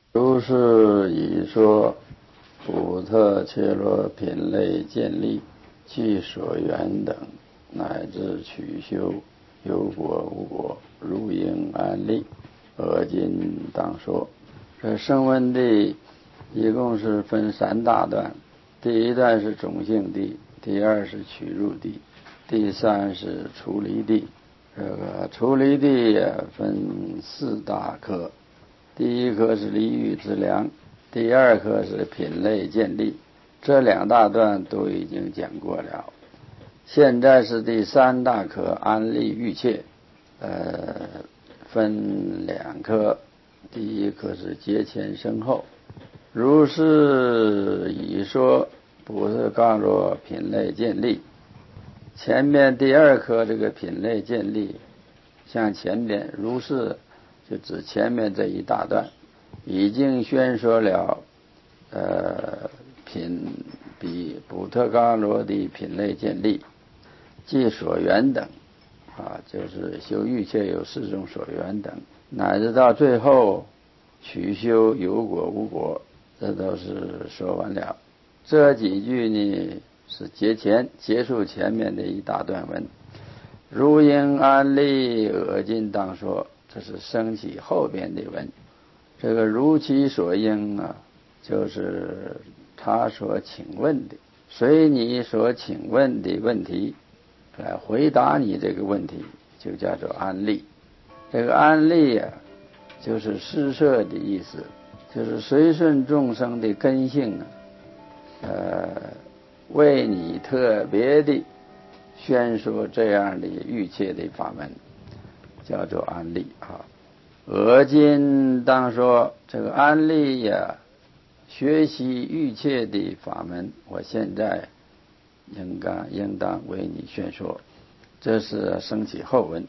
如是以说，补特伽罗品类建立，其所缘等，乃至取修，有果无果，如应安立。而今当说，这声闻地一共是分三大段，第一段是种性地，第二是取入地，第三是出离地。这个出离地也分四大科，第一科是离欲之良，第二科是品类建立，这两大段都已经讲过了。现在是第三大科安立欲切，分两科，第一科是节前生后。如是已说，补特伽罗品类建立。前面第二科这个品类建立，像前面如是就指前面这一大段已经宣说了比补特伽罗的品类建立，即所缘等就是修欲切有四种所缘等，乃至到最后取修有果无果，这都是说完了。这几句呢是结束前面的一大段文。如应安立，尔今当说，这是升起后边的文。这个如其所应就是他所请问的，随你所请问的问题来回答你这个问题，就叫做安立。这个安立就是施设的意思，就是随顺众生的根性为你特别的宣说这样的欲切的法门，叫做安立而今当说，这个安立学习欲切的法门，我现在应当为你宣说。这是升起后文。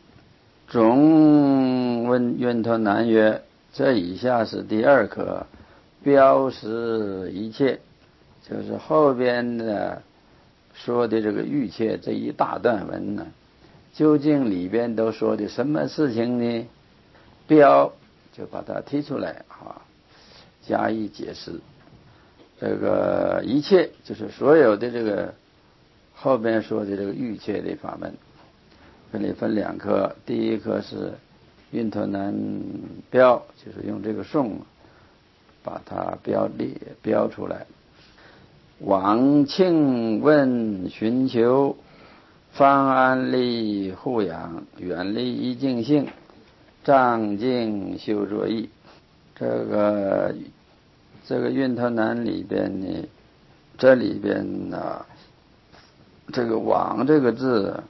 总问愿陀南曰：这以下是第二课，标识一切，就是后边的说的这个欲切这一大段文呢，究竟里边都说的什么事情呢？标就把它提出来加以解释。这个一切就是所有的这个后边说的这个欲切的法门，这里分两科，第一科是运陀南标，就是用这个颂把它标出来。往庆问寻求，方安立护养，远离一境性，障境修作意。这个运陀南里边呢，这里边这个往这个字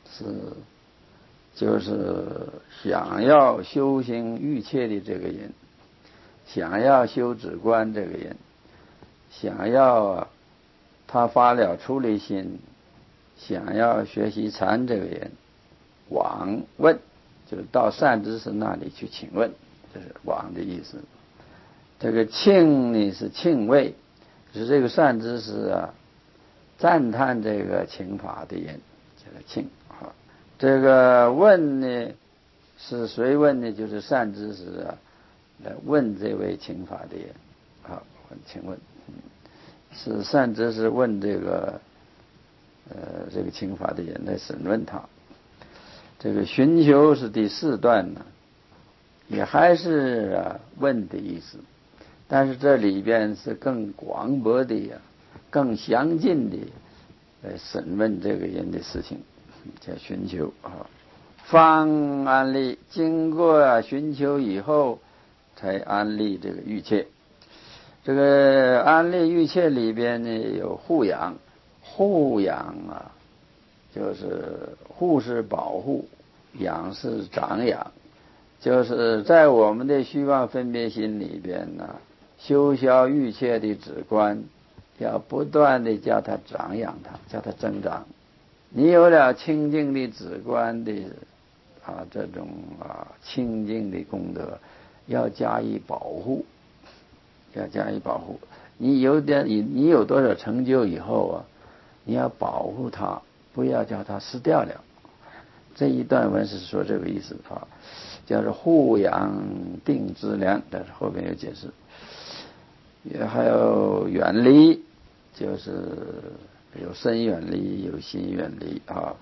就是想要修行欲切的这个人，想要修止观这个人，想要他发了出离心，想要学习禅这个人，往问就是到善知识那里去请问，这是往的意思。这个庆呢是庆慰，是这个善知识赞叹这个请法的人，叫做庆这个问呢是谁问呢？就是善知识来问这位请法的人请问是善知识问这个请法的人来审问他。这个寻求是第四段呢，也还是问的意思，但是这里边是更广博的更详尽的审问这个人的事情，叫寻求方安立，经过寻求以后才安立这个欲切。这个安立欲切里边呢有护养，护养就是护是保护，养是长养，就是在我们的虚妄分别心里边修消欲切的止观，要不断的叫它长养它，叫它增长。你有了清净的止观的这种清净的功德，要加以保护，要加以保护。你有多少成就以后你要保护它，不要叫它失掉了。 这一段文是说这个意思啊，叫做护养定资粮，但是后边有解释。也还有远离，就是有身远离，有心远离啊，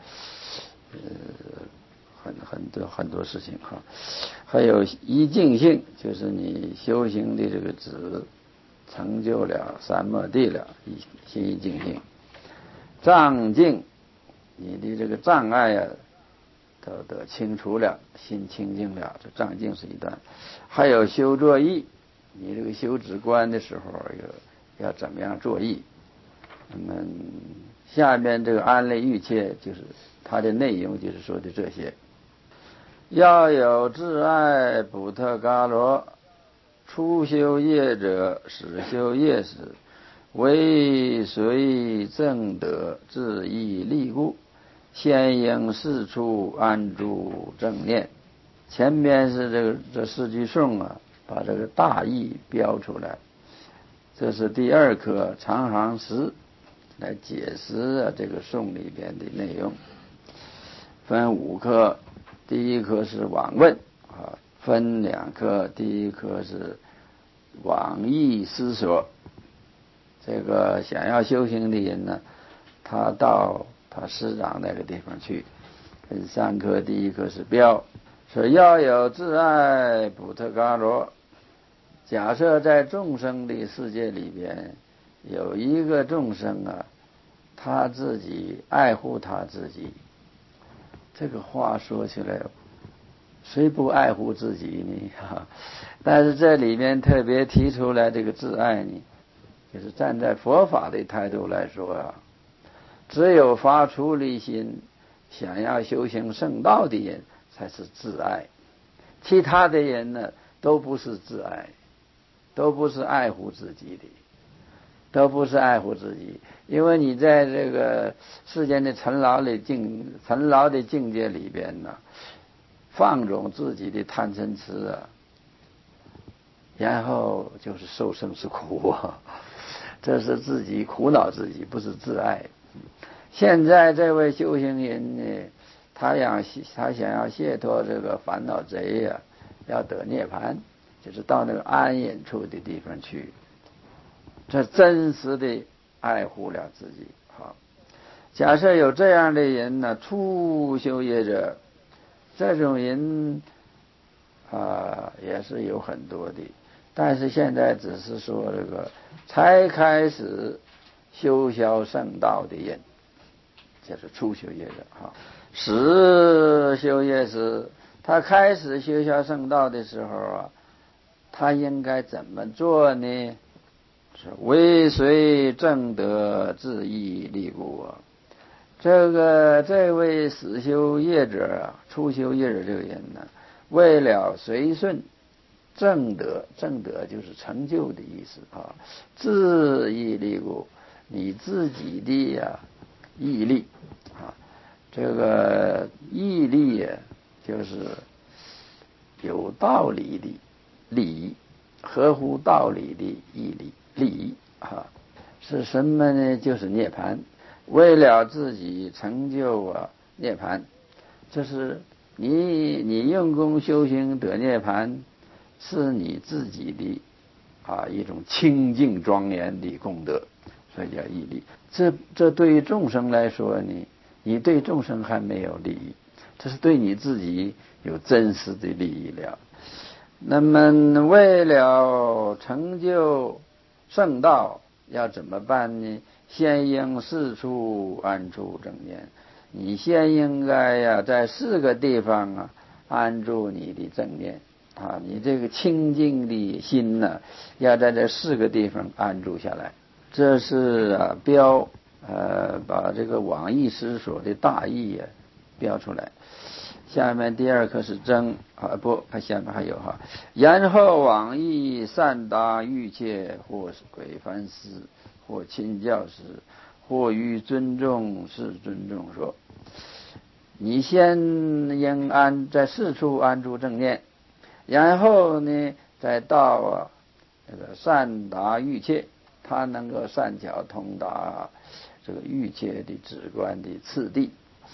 很多事情哈。还有一境性，就是你修行的这个止成就了三摩地了，心一境性。障境，你的这个障碍啊都得清除了，心清净了，这障境是一段。还有修作意，你这个修止观的时候要怎么样作意。那么下面这个安类欲切，就是它的内容就是说的这些。要有挚爱补特伽罗，初修业者始修业时，为随正德自意利故，先应四处安住正念。前面是这四句颂啊，把这个大意标出来。这是第二课长行识来解释这个颂里边的内容，分5课。第一课是往问啊，分2课。第一课是往意思索。这个想要修行的人呢，他到他师长那个地方去。分3课。第一课是标，说要有挚爱补特伽罗。假设在众生的世界里边有一个众生啊，他自己爱护他自己。这个话说起来，谁不爱护自己呢？但是这里面特别提出来这个自爱呢，就是站在佛法的态度来说啊，只有发出离心，想要修行圣道的人才是自爱，其他的人呢都不是自爱，都不是爱护自己的，都不是爱护自己。因为你在这个世间的尘劳的境界里边呢，放纵自己的贪嗔痴啊，然后就是受生死苦啊，这是自己苦恼自己，不是自爱。现在这位修行人呢，他想要解脱这个烦恼贼呀，要得涅槃，就是到那个安隐处的地方去，这真实的爱护了自己。好，假设有这样的人呢，初修业者，这种人也是有很多的，但是现在只是说这个才开始修销圣道的人，就是初修业者。哈，始修业时，他开始修销圣道的时候啊，他应该怎么做呢？是为随正德自意利故啊。这位始修业者啊，初修业者这个人呢，为了随顺正德，正德就是成就的意思啊，自意利故，你自己的毅力啊，这个毅力就是有道理的利益，合乎道理的利益啊，是什么呢？就是涅槃。为了自己成就涅槃，就是你用功修行得涅槃，是你自己的一种清净庄严的功德，所以叫毅力。这对于众生来说呢，你对众生还没有利益，这是对你自己有真实的利益了。那么为了成就圣道，要怎么办呢？先应四处安住正念。你先应该在4个地方安住你的正念啊，你这个清净的心呢，要在这4个地方安住下来。这是把这个往意思索的大意标出来。下面第2课是真下面还有然后往意善达欲切，或是鬼梵师，或亲教师，或于尊重是尊重说。你先应在4处安住正念，然后呢，再到这个善达欲切，他能够善巧通达这个欲切的止观的次第。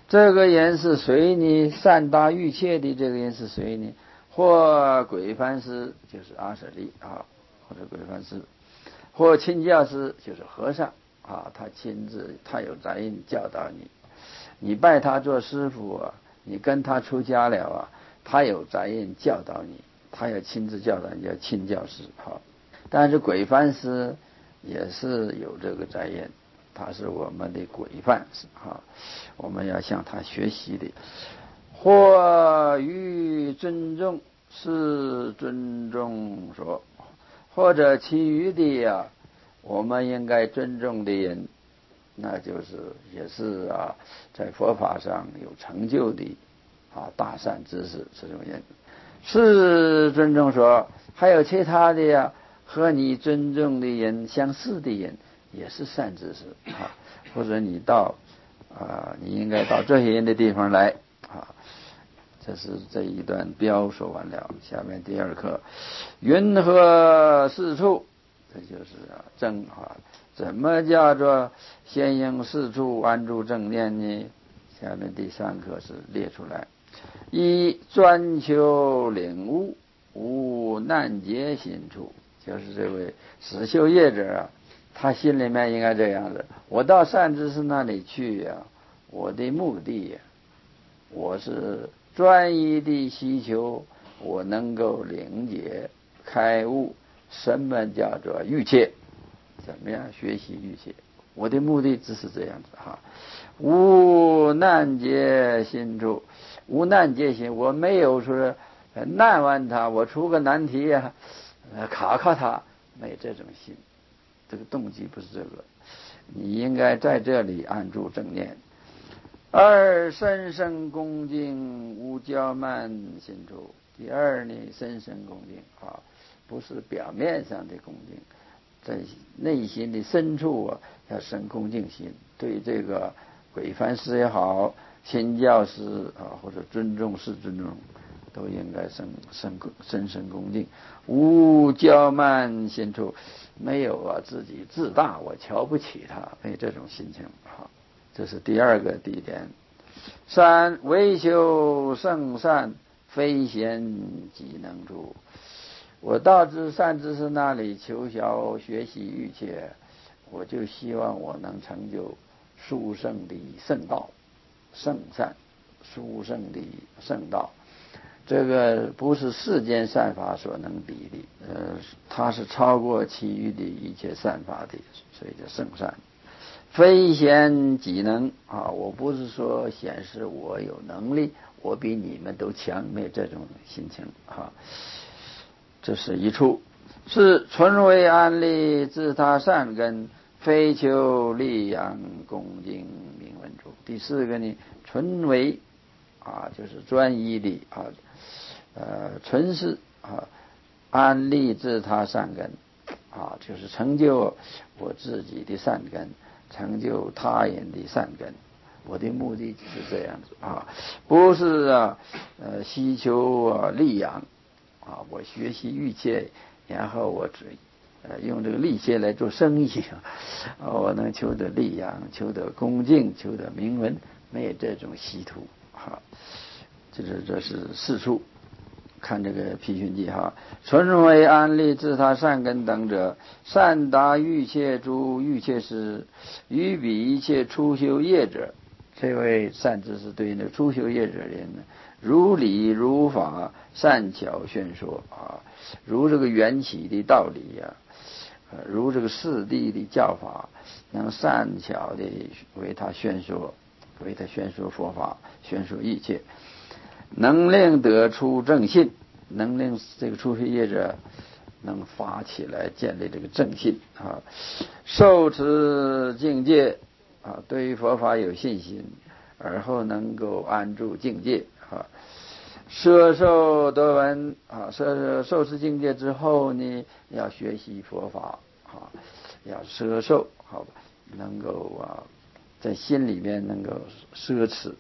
这个人是谁呢？善达欲切的这个人是谁呢？或轨幡师，就是阿舍利啊，或者轨幡师，或亲教师，就是和尚啊，他亲自他有杂音教导你，你拜他做师傅啊，你跟他出家了啊，他有杂音教导你，他要亲自教导你，叫亲教师啊。但是轨幡师也是有这个杂音，他是我们的规范啊，我们要向他学习的。或于尊重是尊重说，或者其余的呀，我们应该尊重的人，那就是也是啊，在佛法上有成就的啊大善知识这种人，是尊重说，还有其他的呀，和你尊重的人相似的人，也是善知识啊，或者你到你应该到这些人的地方来啊。这是这一段标说完了，下面第二课，云何四处？这就是正啊，怎么叫做先应四处安住正念呢？下面第三课是列出来：一专求领悟，无难解心处。就是这位实修业者啊，他心里面应该这样子：我到善知识那里去呀，我的目的呀，我是专一的希求我能够领解开悟，什么叫做欲切？怎么样学习欲切？我的目的只是这样子哈。无难解心处，无难解心，我没有说难完他，我出个难题呀，考考他，没这种心，这个动机不是这个。你应该在这里安住正念。二深深恭敬无骄慢心处。第二呢，深深恭敬啊，不是表面上的恭敬，在内心的深处啊，要生恭敬心，对这个轨幡师也好，亲教师啊，或者尊重是尊重，都应该深深恭敬。无骄慢心处，没有自己自大，我瞧不起他，没这种心情啊。这是第二个地点。三为修圣善，非贤己能助。我到善知识那里求学学习欲切，我就希望我能成就殊胜的圣道，圣善，殊胜的圣道。这个不是世间善法所能比的，它是超过其余的一切善法的，所以叫圣善。非贤己能啊，我不是说显示我有能力，我比你们都强，没这种心情啊。这是一处，是纯为安利自他善根，非求利养恭敬名闻处。第四个呢，纯为就是专一的纯是安利自他善根就是成就我自己的善根，成就他人的善根。我的目的是这样子不是希求利养我学习欲切，然后我用这个利切来做生意我能求得利养，求得恭敬，求得名闻，没有这种希图这是四处。看这个批训记纯为安利自他善根等者，善达欲切诸欲切师，于彼一切初修业者。这位善知识对那初修业者人呢，如理如法，善巧宣说如这个缘起的道理如这个四谛的教法，能善巧的为他宣说佛法，宣说一切，能令得出正信，能令这个初学业者能发起来建立这个正信受持境界对于佛法有信心，而后能够安住境界摄受得闻受持境界之后呢，要学习佛法要摄受能够在心里面能够奢侈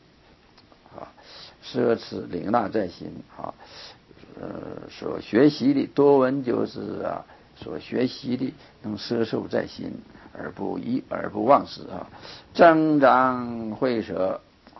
领纳在心所学习的多闻就是所学习的能摄受在心，而不忘失增长慧舍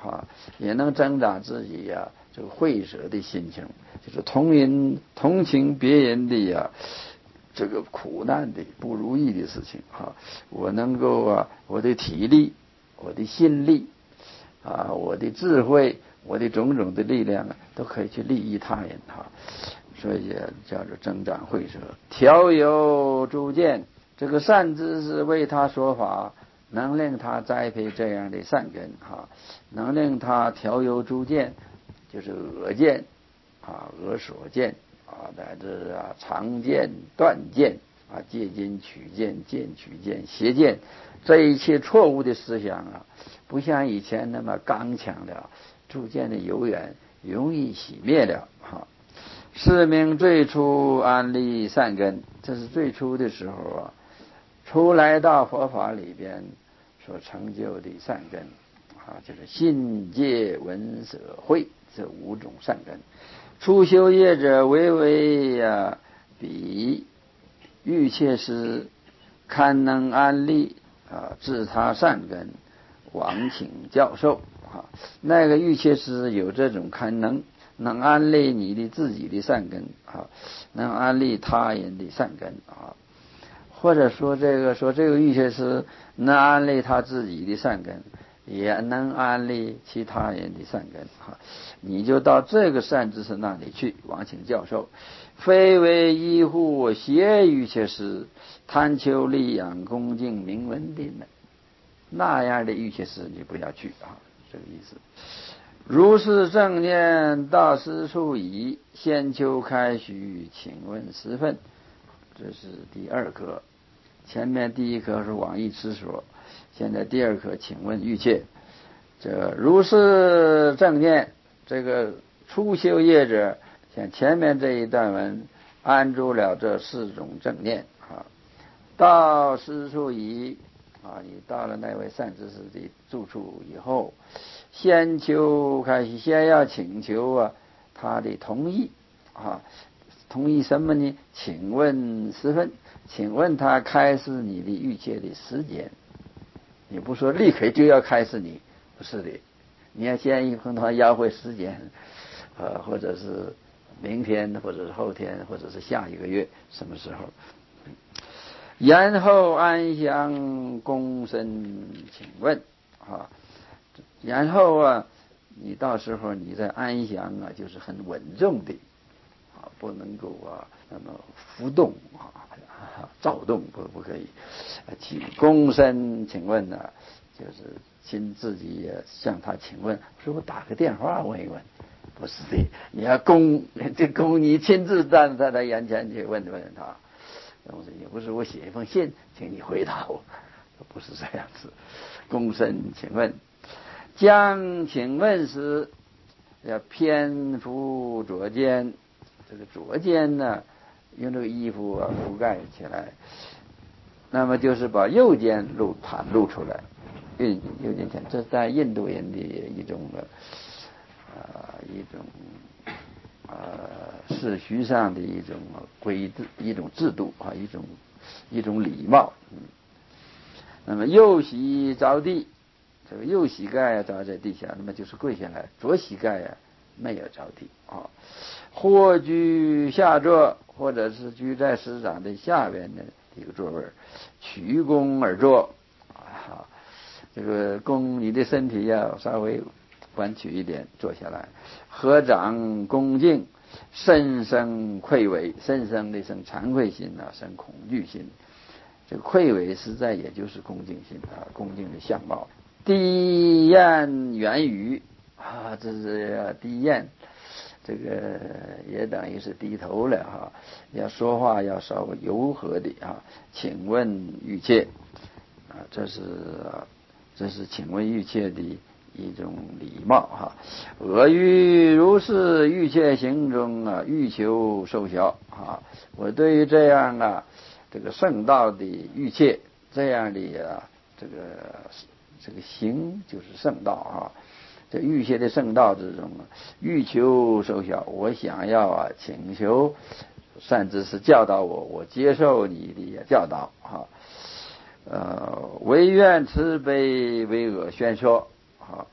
也能增长自己这个惠舍的心情，就是同情别人的这个苦难的不如意的事情我能够我的体力，我的心力我的智慧，我的种种的力量都可以去利益他人所以也叫做增长惠舍。调有诸见，这个善知识为他说法，能令他栽培这样的善根能令他调有诸见，就是恶见恶所见乃至常见断见戒禁取见见取见邪见，这一切错误的思想不像以前那么刚强了，逐渐的由远，容易熄灭了是名最初安立善根，这是最初的时候出来到佛法里边所成就的善根就是信戒闻舍慧这5种善根。初修业者为比欲切师堪能安立自他善根，往请教授那个欲切师有这种堪能安立你的自己的善根能安立他人的善根或者说这个欲切师能安立他自己的善根，也能安立其他人的善根你就到这个善知识那里去往请教授，非为依护邪欲切师，贪求利养恭敬名闻的那样的欲切师你不要去这个意思。如是正念到师处已，先求开许，请问十分，这是第2课。前面第1课是往诣持说，现在第2课请问欲切。这如是正念，这个初修业者像前面这一段文安住了这4种正念到师处已你到了那位善知识的住处以后，先要请求他的同意同意什么呢？请问十分，请问他开示你的欲切的时间。你不说立刻就要开示你，不是的，你要先跟他要回时间或者是明天，或者是后天，或者是下一个月什么时候，然后安详躬身请问然后你到时候你再安详就是很稳重的不能够那么浮动躁动，不可以躬身请问就是亲自己也向他请问，说我打个电话问一问，不是的，你要你亲自站在他眼前去问他东西，也不是我写一封信请你回答我，不是这样子。躬身请问，将请问时要偏覆左肩，这个左肩呢用这个衣服覆盖起来，那么就是把右肩袒露出来，右肩前，这是在印度人的一种世俗上的一种规制，一种制度一种礼貌那么右膝着地，这个右膝盖着在地下，那么就是跪下来，左膝盖没有着地或居下坐，或者是居在师长的下边的一个座位，曲躬而坐这个你的身体要稍微弯曲一点，坐下来，合掌恭敬，深生愧违，深生的生惭愧心生恐惧心，这个愧违实在也就是恭敬心恭敬的相貌。低咽圆语这是低咽，这个也等于是低头了要说话要稍微柔和的请问欲切这是请问欲切的一种礼貌俄欲如是欲切行中欲求受效我对于这样这个圣道的欲切，这样的这个行就是圣道这欲切的圣道之中欲求受效，我想要请求善知识教导我接受你的教导唯愿慈悲为我宣说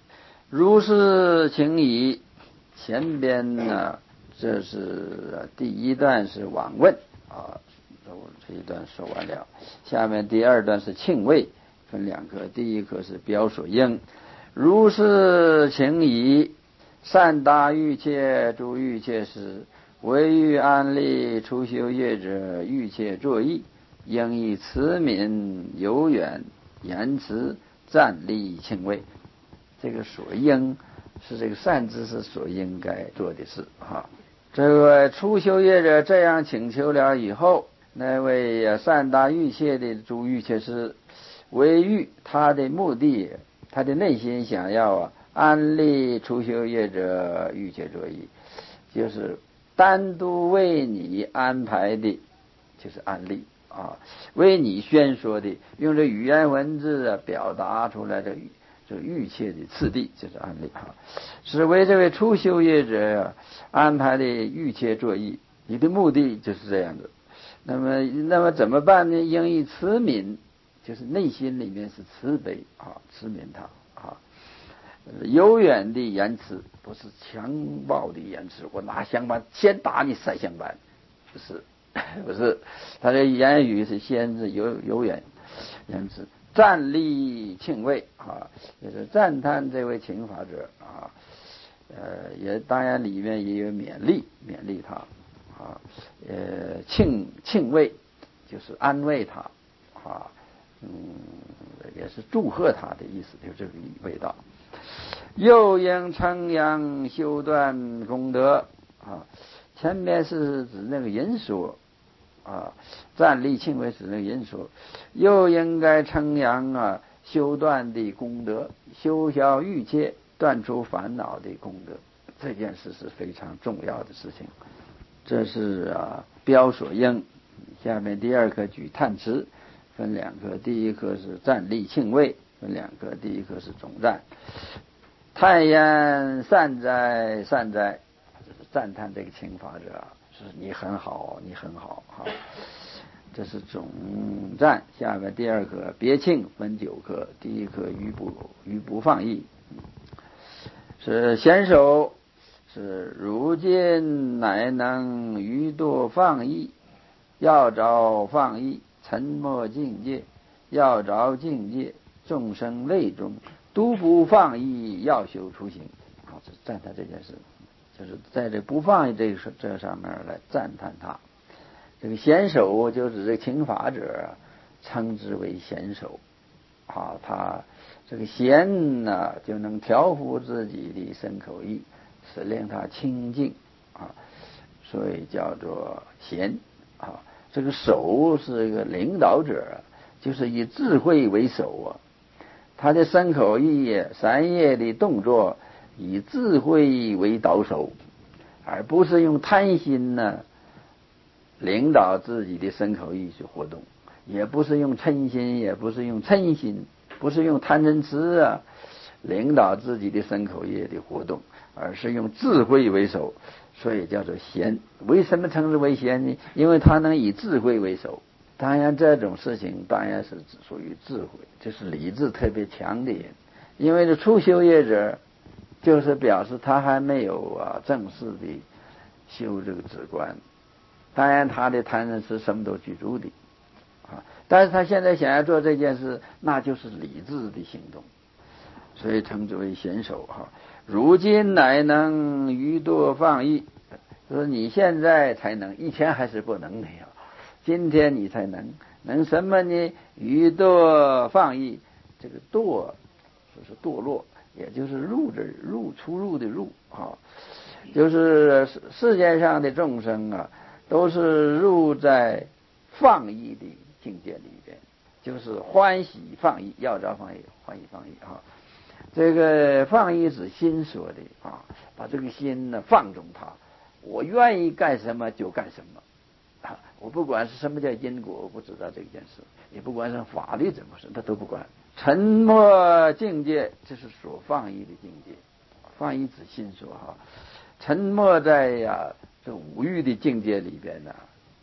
如是情矣。前边呢，这是第一段是往问啊，这一段说完了。下面第二段是庆谓，分两课，第一课是表所应。如是情矣。善达欲切诸欲切时，唯欲安立初修业者欲切作意，应以慈悯有远言辞赞励庆谓。这个所应是这个善知识所应该做的事哈。这个初修业者这样请求了以后，那位善达欲切的诸欲切师，为欲他的目的，他的内心想要安立初修业者欲切作意，就是单独为你安排的，就是安立啊，为你宣说的，用这语言文字表达出来的这欲切的次第，就是安立啊，是为这位初修业者安排的欲切作意，你的目的就是这样的。那么怎么办呢？应以慈悯，就是内心里面是慈悲啊，慈悯他啊。悠远的言辞，不是强暴的言辞。我拿香板先打你3香板，不是，不是，他的言语是先是悠远言辞，赞励庆谓啊，就是赞叹这位请法者啊，也当然里面也有勉励他啊，庆谓就是安慰他啊，也是祝贺他的意思，就这个味道。又应称扬修断功德啊，前面是指那个人说啊，赞励庆谓指那个人说，又应该称扬修断的功德，修消欲切，断除烦恼的功德，这件事是非常重要的事情。这是标所应。下面第二课举叹词，分两课，第一课是赞励庆谓，分两课，第一课是总赞。叹言善哉善哉，就是赞叹这个请法者，是你很好，你很好哈。这是总赞。下面第二课别庆，分9课，第一课余不放逸，是贤首，是如今乃能余多放逸，要着放逸，沉默境界，要着境界，众生类中，独不放逸，要修出行啊，这赞叹这件事，就是在这不放逸这上面来赞叹他。这个贤首就是这个请法者称之为贤首啊，他这个贤呢就能调伏自己的身口意，使令他清净啊，所以叫做贤啊。这个首是一个领导者，就是以智慧为首啊。他的身口意3业的动作以智慧为导手，而不是用贪心呢领导自己的身口意去活动，也不是用嗔心，也不是用嗔心，不是用贪嗔痴领导自己的身口意的活动，而是用智慧为首，所以叫做贤。为什么称之为贤呢？因为他能以智慧为首。当然这种事情当然是属于智慧，就是理智特别强的人。因为这初修业者就是表示他还没有正式的修这个止观，当然他的贪嗔痴什么都具足的但是他现在想要做这件事，那就是理智的行动，所以称之为贤首如今乃能余多放逸，说你现在才能，以前还是不能的呀。今天你才能什么呢？余堕放逸，这个堕就是堕落，也就是出入的入就是世界上的众生都是入在放逸的境界里边，就是欢喜放逸，要着放逸，欢喜放逸这个放逸是心说的把这个心呢放纵它，我愿意干什么就干什么我不管是什么叫因果，我不知道这件事，也不管是法律怎么说，他都不管。沉默境界，这是所放逸的境界，放逸指心说沉默在这五欲的境界里边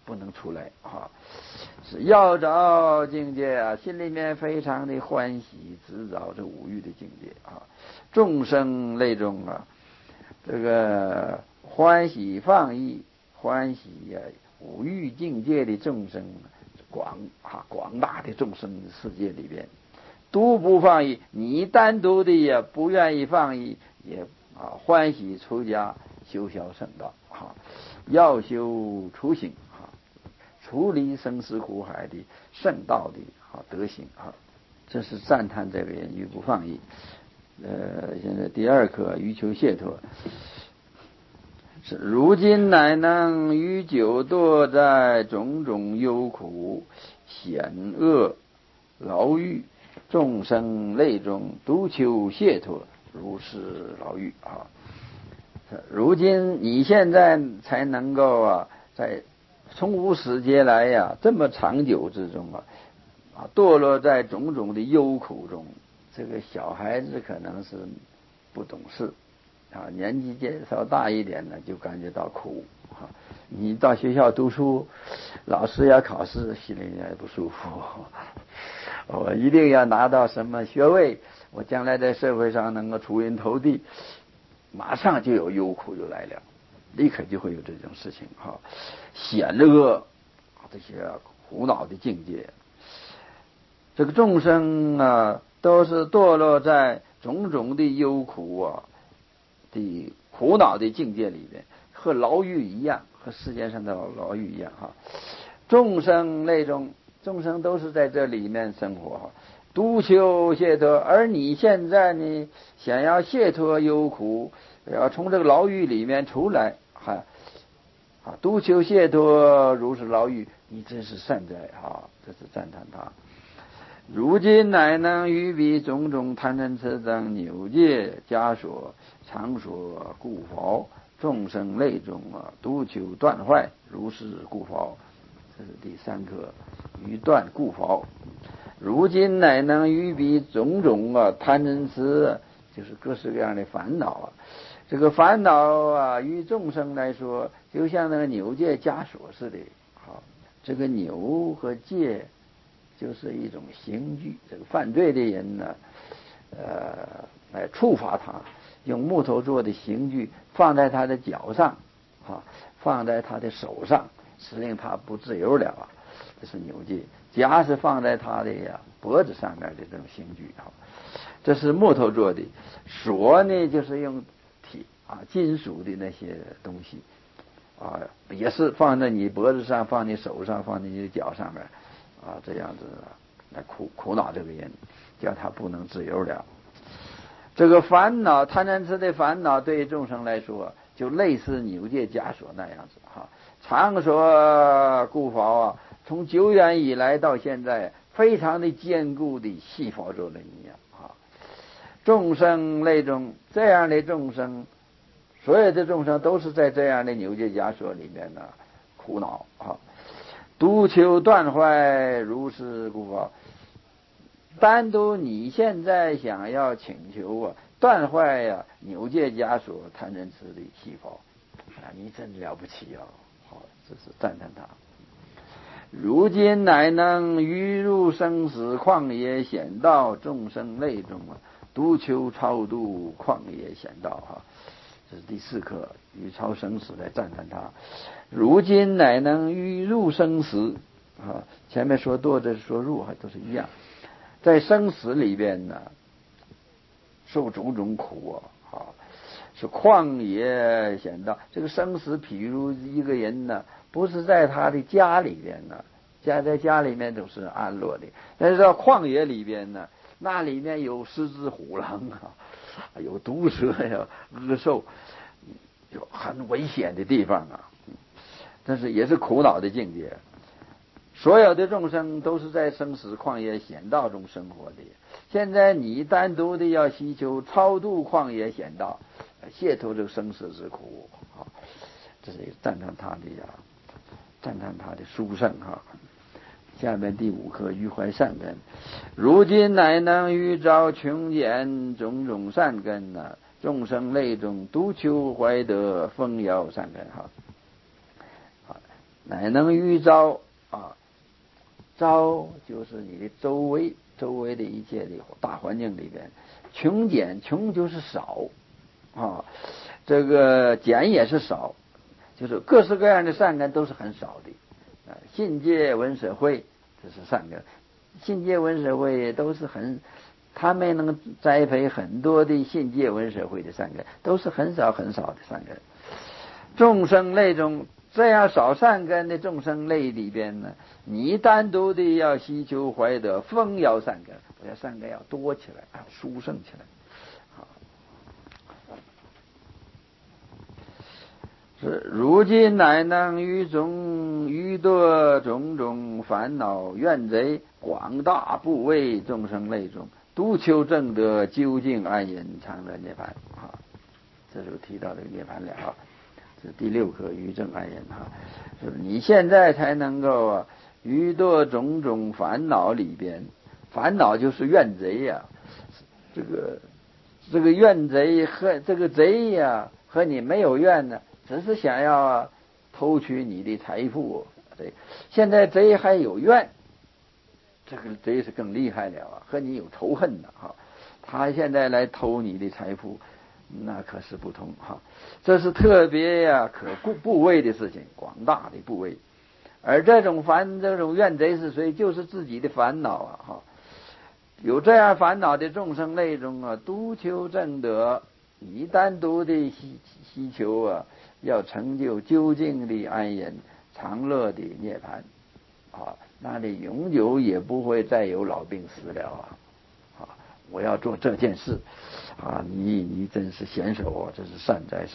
不能出来啊。是要找境界啊，心里面非常的欢喜，制造这五欲的境界啊。众生类中啊，这个欢喜放逸，欢喜呀、五欲境界的众生，广大的众生世界里边，都不放逸。你单独的也不愿意放逸，也欢喜出家修小圣道要修出行处理生死苦海的圣道的德行这是赞叹这个人欲不放逸。现在第二课欲求解脱，是如今乃能于久堕在种种忧苦险恶牢狱众生类中，独求解脱，如是牢狱如今你现在才能够在从无始劫来这么长久之中堕落在种种的忧苦中。这个小孩子可能是不懂事年纪稍大一点呢，就感觉到苦你到学校读书，老师要考试，心里也不舒服我一定要拿到什么学位，我将来在社会上能够出人头地，马上就有忧苦就来了，立刻就会有这种事情险恶这些苦恼的境界。这个众生都是堕落在种种的忧苦的苦恼的境界里面，和牢狱一样，和世界上的牢狱一样众生类中，众生都是在这里面生活独求解脱。而你现在呢，想要解脱忧苦，要从这个牢狱里面出来独求解脱，如是牢狱，你真是善哉这是赞叹他。如今乃能于彼种种贪嗔痴等扭结枷锁常所故否，众生类中独求断坏，如是故否。这是第三课，于断故否。如今乃能于彼种种贪嗔痴，就是各式各样的烦恼这个烦恼于众生来说，就像那个扭结枷锁似的这个扭和戒就是一种刑具，这个犯罪的人呢来处罚他，用木头做的刑具放在他的脚上放在他的手上，使令他不自由了这是扭结。枷是放在他的脖子上面的这种刑具这是木头做的。锁呢就是用铁金属的那些东西也是放在你脖子上，放你手上，放在你的脚上面这样子来苦恼这个人，叫他不能自由了。这个烦恼贪嗔痴的烦恼对众生来说就类似扭结枷锁那样子常说故否从久远以来到现在非常的坚固的系佛着人一样众生类中，这样的众生，所有的众生都是在这样的扭结枷锁里面苦恼独求断坏，如是故否。单独你现在想要请求断坏扭结枷锁贪嗔痴的系佛你真了不起这是赞叹他。如今乃能于入生死旷野险道，众生类中独求超度旷野险道这是第四课，于超生死来赞叹他。如今乃能于入生死前面说堕的说入都是一样，在生死里边呢受种种苦是旷野险道。这个生死譬如一个人呢不是在他的家里边呢，在家里面都是安乐的，但是到旷野里边呢，那里面有狮子虎狼有毒蛇恶兽，有很危险的地方但是也是苦恼的境界。所有的众生都是在生死旷野险道中生活的，现在你单独的要祈求超度旷野险道，解脱这个生死之苦这是赞叹他的殊胜下面第五课，于怀善根。如今乃能于招穷简种种善根众生类中独求怀得丰饶善根乃能于昭啊，昭就是你的周围的一切的大环境里边，穷简，穷就是少啊，这个简也是少，就是各式各样的善根都是很少的信戒闻舍慧这是善根，信戒闻舍慧都是他们能栽培很多的信戒闻舍慧的善根，都是很少的善根。众生类中这样少善根的众生类里边呢，你单独的要希求怀得丰饶善根，我要善根要多起来啊，殊胜起来。是如今乃能于多种种烦恼怨贼广大部位众生类中，独求证得究竟安隐常乐涅槃啊。这就提到这个涅槃了，这第六课于正安隐就是你现在才能够于多种种烦恼里边，烦恼就是怨贼呀，这个怨贼和这个贼呀和你没有怨呢，只是想要偷取你的财富。对，现在贼还有怨，这个贼是更厉害了和你有仇恨的他现在来偷你的财富，那可是不同这是特别可部位的事情，广大的部位。而这种怨贼是谁？就是自己的烦恼有这样烦恼的众生类中独求证得，你单独的希求要成就究竟的安隐常乐的涅槃那你永久也不会再有老病死了我要做这件事你真是贤手这是善哉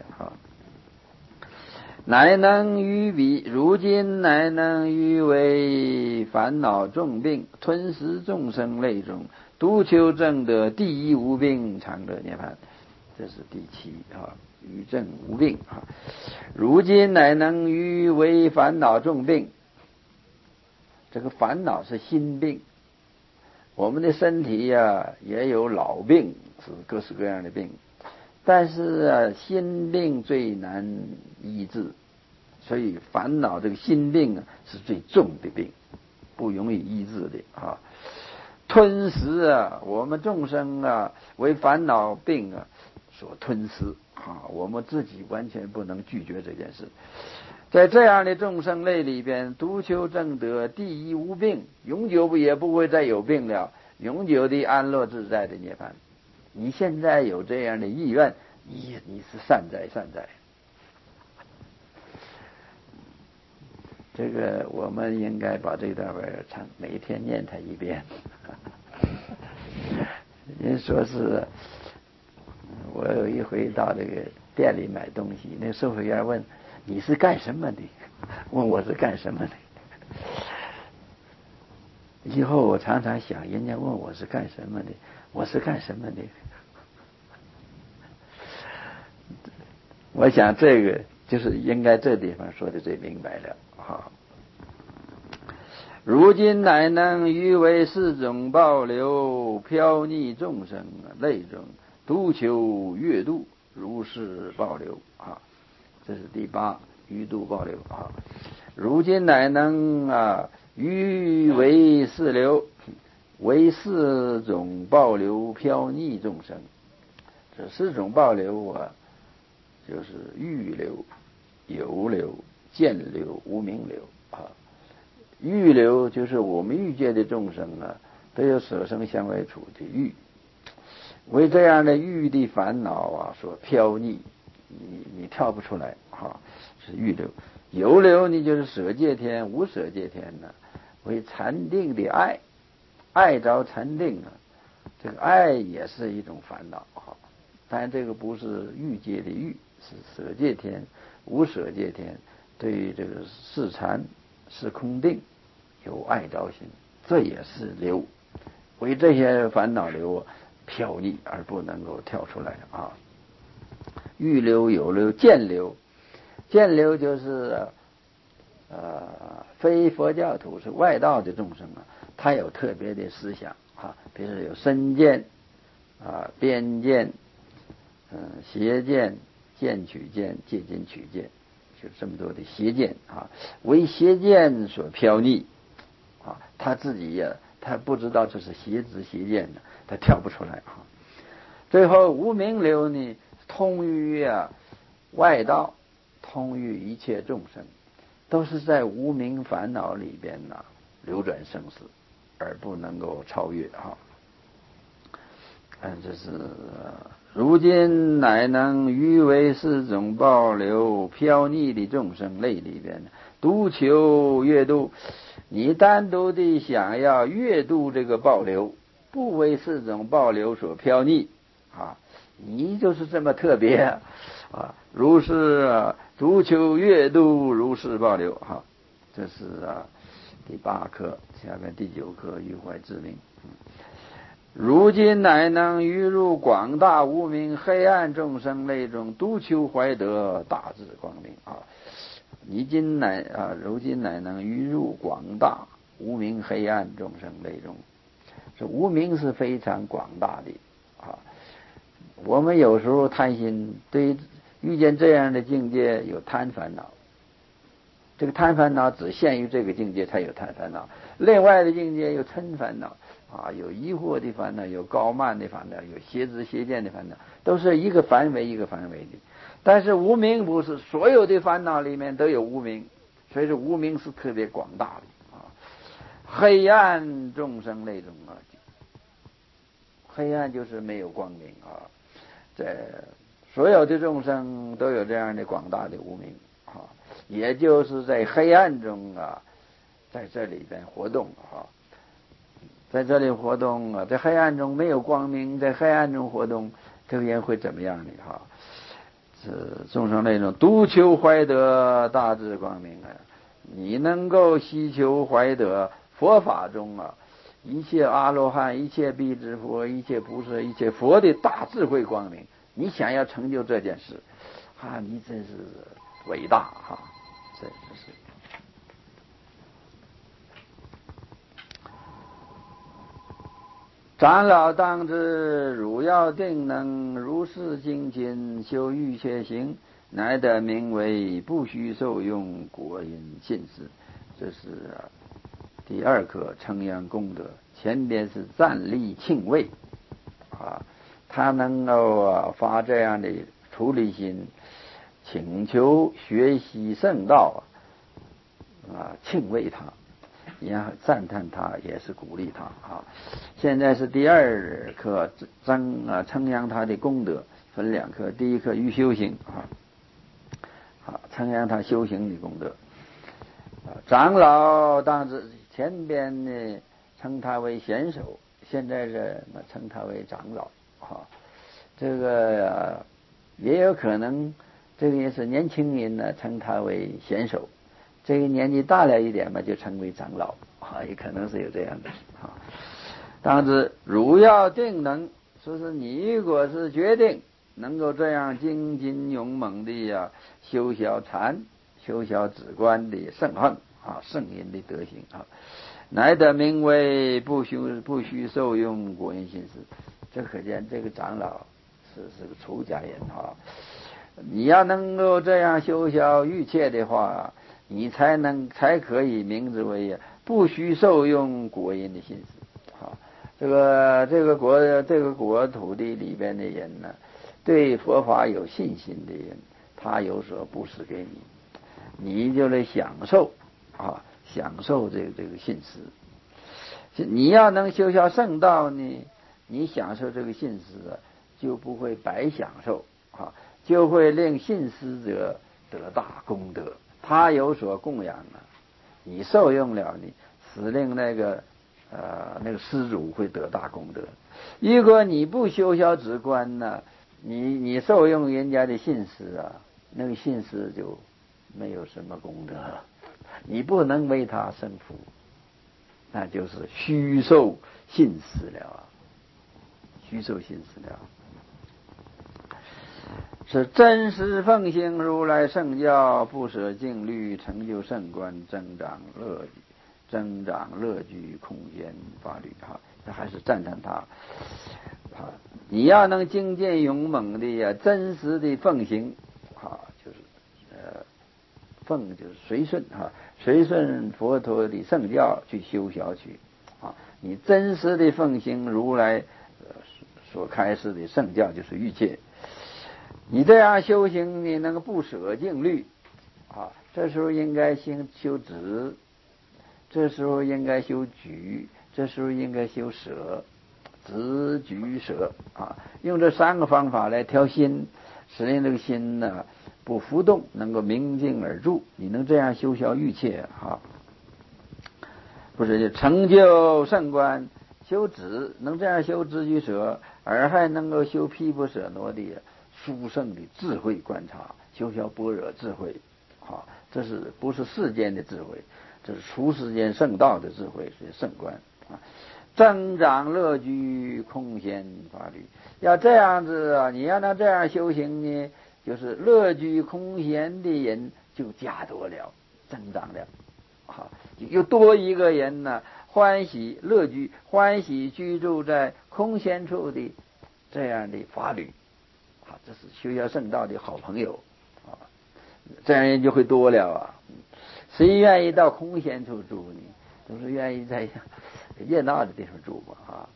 乃能于如今乃能于为烦恼重病吞食众生类中，独求证得第一无病常乐涅槃，这是第七于正无病如今乃能于为烦恼重病，这个烦恼是心病，我们的身体也有老病，是各式各样的病，但是心病最难医治，所以烦恼这个心病是最重的病，不容易医治的吞食我们众生为烦恼病所吞噬我们自己完全不能拒绝这件事。在这样的众生类里边，独求证得第一无病，永久也不会再有病了，永久的安乐自在的涅槃。你现在有这样的意愿，你是善哉。这个我们应该把这段文每一天念它一遍。人说是我有一回到这个店里买东西，那售货员问你是干什么的，问我是干什么的。以后我常常想，人家问我是干什么的，我是干什么的。我想这个就是应该这地方说的最明白了如今乃能于为四种暴流飘溺众生类中，独求越度如是暴流这是第八于度暴流如今乃能于为四流，为四种暴流飘溺众生。这四种暴流就是欲流、有流、见流、无明流欲流就是我们欲界的众生都有舍生相为处的欲，为这样的欲的烦恼所飘溺，你跳不出来是欲流。有流你就是舍界天、无舍界天为禅定的爱着禅定这个爱也是一种烦恼但这个不是欲界的欲，是舍界天、无舍界天对于这个是禅是空定有爱着心，这也是流，为这些烦恼流飘逸而不能够跳出来欲流、有流、见流。见流就是非佛教徒是外道的众生他有特别的思想比如说有身见边见邪见、见取见、戒禁取见就这么多的邪见啊，为邪见所飘溺啊，他自己呀，他不知道这是邪知邪见的，他跳不出来啊。最后无明流呢，通于外道，通于一切众生，都是在无明烦恼里边流转生死，而不能够超越啊。这是如今乃能于为四种暴流飘溺的众生类里边，独求越度。你单独的想要越度这个暴流，不为四种暴流所飘溺啊，你就是这么特别啊，如是独求越度如是暴流哈。这是第8课，下面第9课欲怀之名。如今乃能于入广大无明黑暗众生类中，独求怀得大智光明啊！如今乃能于入广大无明黑暗众生类中，这无明是非常广大的啊！我们有时候贪心，对遇见这样的境界有贪烦恼，这个贪烦恼只限于这个境界才有贪烦恼，另外的境界有嗔烦恼啊，有疑惑的烦恼，有高慢的烦恼，有邪知邪见的烦恼，都是一个范围一个范围的。但是无明不是，所有的烦恼里面都有无明，所以说无明是特别广大的啊。黑暗众生类中黑暗就是没有光明啊。这所有的众生都有这样的广大的无明啊，也就是在黑暗中在这里边活动啊。在这里活动在黑暗中没有光明，在黑暗中活动，这个人会怎么样呢？是众生那种独求怀得大智光明你能够希求怀得佛法中一切阿罗汉、一切辟支佛、一切菩萨、一切佛的大智慧光明，你想要成就这件事你真是伟大这是。长老当知，汝要定能如是精进修欲切行，乃得名为不须受用果因信施。这是第2课称扬功德，前边是站立庆畏他能够发这样的出离心，请求学习圣道庆畏他，然后赞叹他，也是鼓励他现在是第2课称扬他的功德，分2课。第1课欲修行称扬他修行的功德。长老当知，前边呢称他为贤首，现在是称他为长老这个也有可能，这个也是年轻人呢称他为贤首，这个年纪大了一点嘛，就称为长老也可能是有这样的当知汝要定能，说是你如果是决定能够这样精进勇猛的修小禅、修小止观的圣行圣人的德行乃得名为不须受用果因信施。这可见这个长老是个出家人你要能够这样修小欲切的话，你才可以名字为不须受用果因的信施这个国土地里边的人呢，对佛法有信心的人，他有所布施给你就来享受享受这个信施。你要能修小圣道呢，你享受这个信施就不会白享受就会令信施者得大功德，他有所供养你受用了使令那个施主会得大功德。如果你不修小止观呢，你受用人家的信施那个信施就没有什么功德了，你不能为他生福，那就是虚受信施了虚受信施了。是真实奉行如来圣教，不舍净律，成就圣观，增长乐具空间法律这还是赞叹他你要能精进勇猛的真实的奉行就是奉就是随顺随顺佛陀的圣教去修小去你真实的奉行如来所开示的圣教，就是欲界。你这样修行，你能够不舍净律这时候应该修止，这时候应该修举，这时候应该修舍，止举舍用这3个方法来调心，使令这个心呢不浮动，能够明静而住。你能这样修消欲切不是就成就圣观，修止能这样修止举舍，而还能够修毗婆舍那的殊胜的智慧观察，修消般若智慧这是不是世间的智慧，这是出世间圣道的智慧，是圣观增长乐居空闲法律。要这样子你要能这样修行呢，就是乐居空闲的人就加多了，增长了又多一个人呢欢喜乐居，欢喜居住在空闲处的这样的法侣这是修学圣道的好朋友这样人就会多了谁愿意到空闲处住呢？都是愿意在热闹的地方住嘛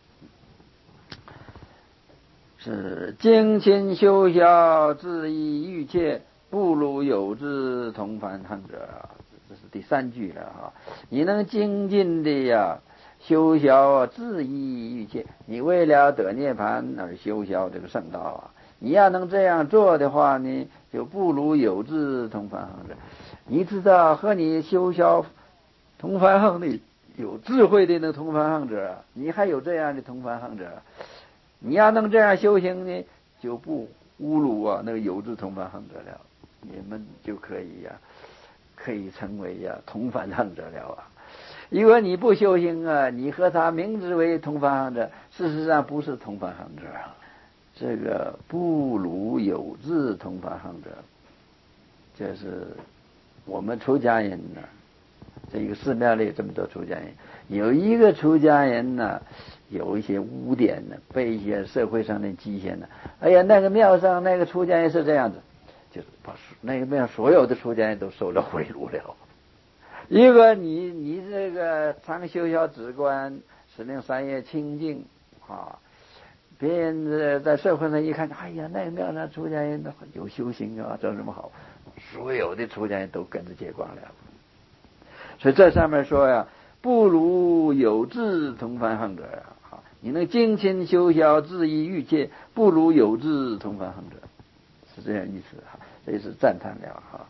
是精勤修学自意欲切，不如有志同凡行者这是第3句了你能精进的修学自意欲切，你为了得涅盘而修学这个圣道你要能这样做的话呢，就不如有志同凡行者。你知道和你修学同凡行的有智慧的那同凡行者，你还有这样的同凡行者，你要能这样修行呢，就不侮辱那个有志同凡行者了，你们就可以成为同凡行者了如果你不修行你和他明知为同凡行者，事实上不是同凡行者这个不如有志同凡行者，这是我们出家人这一个寺庙里这么多出家人，有一个出家人有一些污点被一些社会上的讥嫌哎呀，那个庙上那个出家人是这样子，就是把那个庙所有的出家人都受了贿赂了。如果你这个常修小止观，使令三业清净别人在社会上一看，哎呀，那个庙上出家人有修行这什么好，所有的出家人都跟着结光了。所以这上面说不如有志同凡行者你能精勤修学自意欲切，不如有志同凡行者，是这样意思这是赞叹了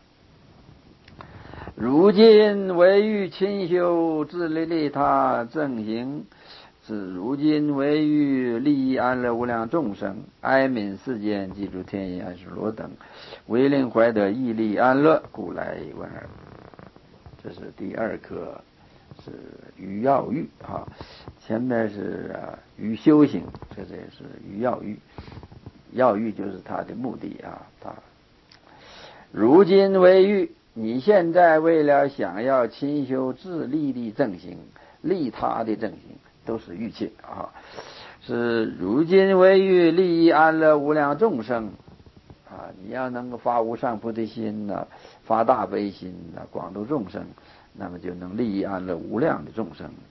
如今唯欲勤修自利他正行，如今唯欲利益安乐无量众生，哀悯世间记住天音安修罗等，为令怀得义利安乐，故来问尔。这是第2课，是于要欲前面是于修行，这也是于要欲，要欲就是他的目的他如今为欲，你现在为了想要勤修自利的正行，利他的正行，都是欲切是如今为欲利益安乐无量众生你要能够发无上菩提心发大悲心广度众生，那么就能利益安乐无量的众生。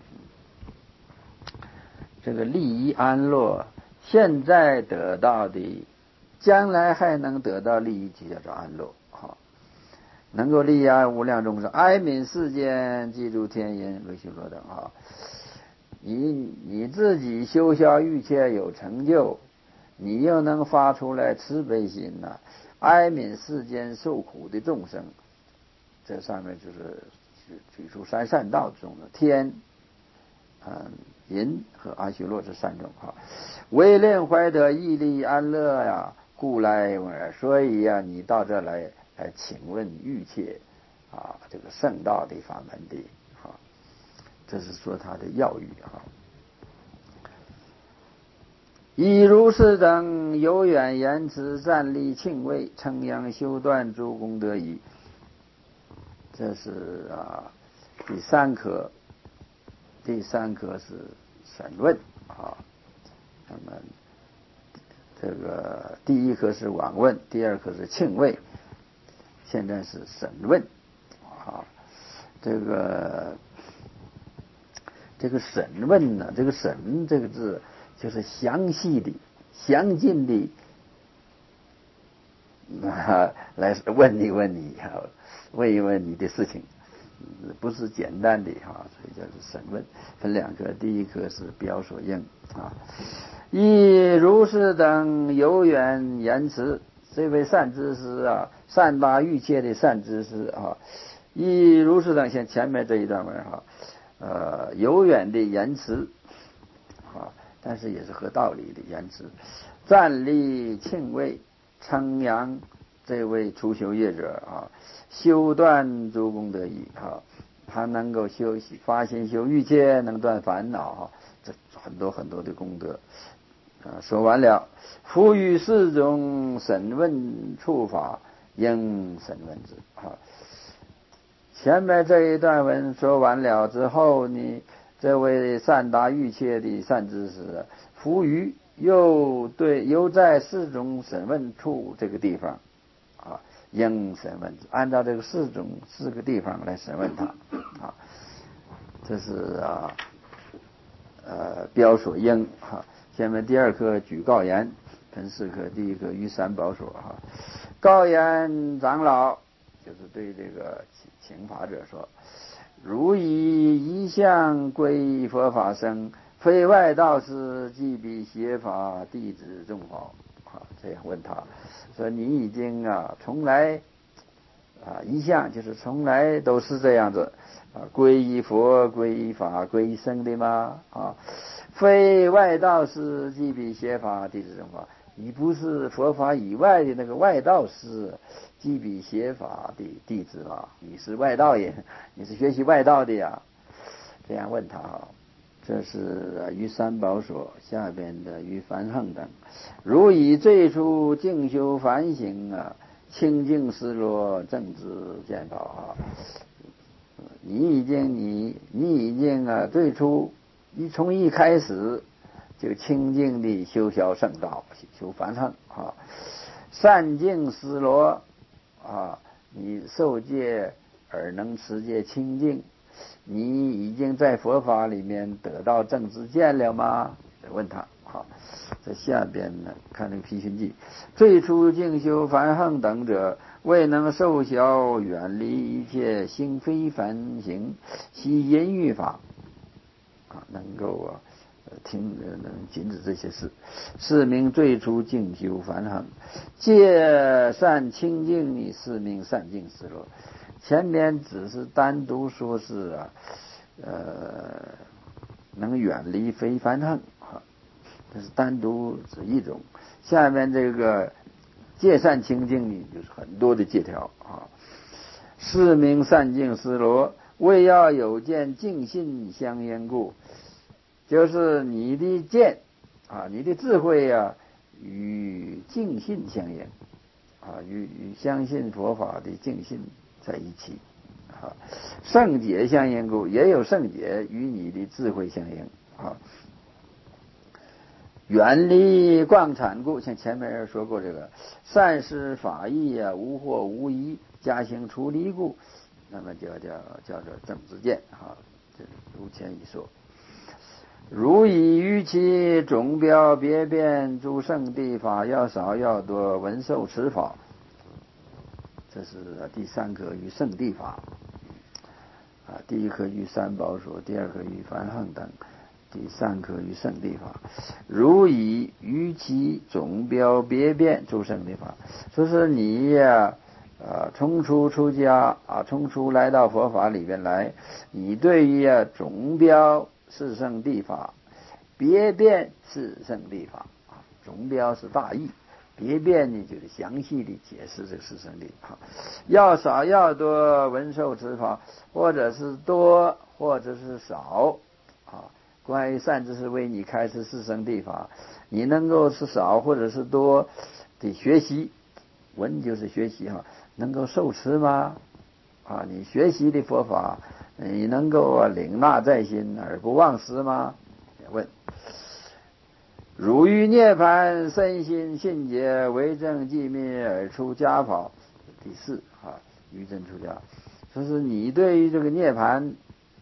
这个利益安乐现在得到的，将来还能得到利益，就叫做安乐能够利益安无量众生，哀悯世间记住天音为修罗等你自己修消欲切有成就，你又能发出来慈悲心哀悯世间受苦的众生，这上面就是举出3善道中的天淫和阿修罗这3种为令怀得义利安乐故来问尔。所以你到这来请问欲切这个圣道的法门的这是说他的要欲以如是等有远言辞站立庆位，称扬修断诸功德矣。这是第3课，第3课是审问那么这个第1课是往问，第2课是庆位，现在是审问啊。这个审问呢，这个审这个字就是详细的、详尽的来问一问你问一问你的事情，不是简单的所以叫做审问。分两个，第一个是表所应以如是等有远言辞，这位善知识善达欲切的善知识以如是等，像前面这一段文有远的言辞但是也是合道理的言辞，赞立庆慰称扬这位初修业者修断诸功德已他能够发心修欲界，能断烦恼这很多很多的功德说完了。复于四种审问处法应审问之前面这一段文说完了之后，你这位善达欲切的善知识复于又在四种审问处这个地方应审问之，按照这个四个地方来审问他这是标所应下面第二课举告言，分四课。第一课于三宝所告言长老，就是对这个请法者说：如以一向归佛法僧，非外道师，即彼邪法弟子众否？这样问他说：你已经从来一向就是从来都是这样子皈依佛、皈依法、皈依僧的吗？非外道师，即彼邪法弟子众否？你不是佛法以外的那个外道师，即彼邪法的弟子吗？你是外道也，你是学习外道的呀？这样问他这是于三宝所下边的于梵行等。如以最初静修反省清净思罗正知见宝你已经最初从一开始就清净的修小圣道，修梵行善净思罗你受戒而能持戒清净，你已经在佛法里面得到正知见了吗？问他在下边呢，看这个批训记，最初静修梵行等者，未能受小远离一切心非凡行，悉淫欲法能够能禁止这些事，是名最初静修梵行。戒善清净你是名善净思罗。前面只是单独说是能远离非梵行这是单独指一种。下面这个戒善清净呢，就是很多的戒条是名善净思罗。为要有见净信相应故，就是你的见你的智慧与净信相应与相信佛法的净信在一起圣解相应故，也有圣解与你的智慧相应远离妄产故，像前面说过这个善施法义无惑无疑，加行出离故，那么叫做正知见这如前已说。如以于其总标别变诸圣地法，要少要多，闻受持法，这是第三课于圣地法第一课于三宝所，第二课于梵行等，第三课于圣地法。如以于其总标别变诸圣地法，说是你从初出家从初来到佛法里边来，你对于总标是圣地法，别变是圣地法总标是大义，别变呢就是详细的解释这个是圣地要少要多，闻受持法，或者是多或者是少关于善知识为你开示四圣谛法，你能够是少或者是多的学习，闻就是学习能够受持吗？你学习的佛法，你能够领纳在心而不忘失吗？问。如于涅槃身心信解，为正寂灭而出家法。第四于正出家。 就是你对于这个涅槃，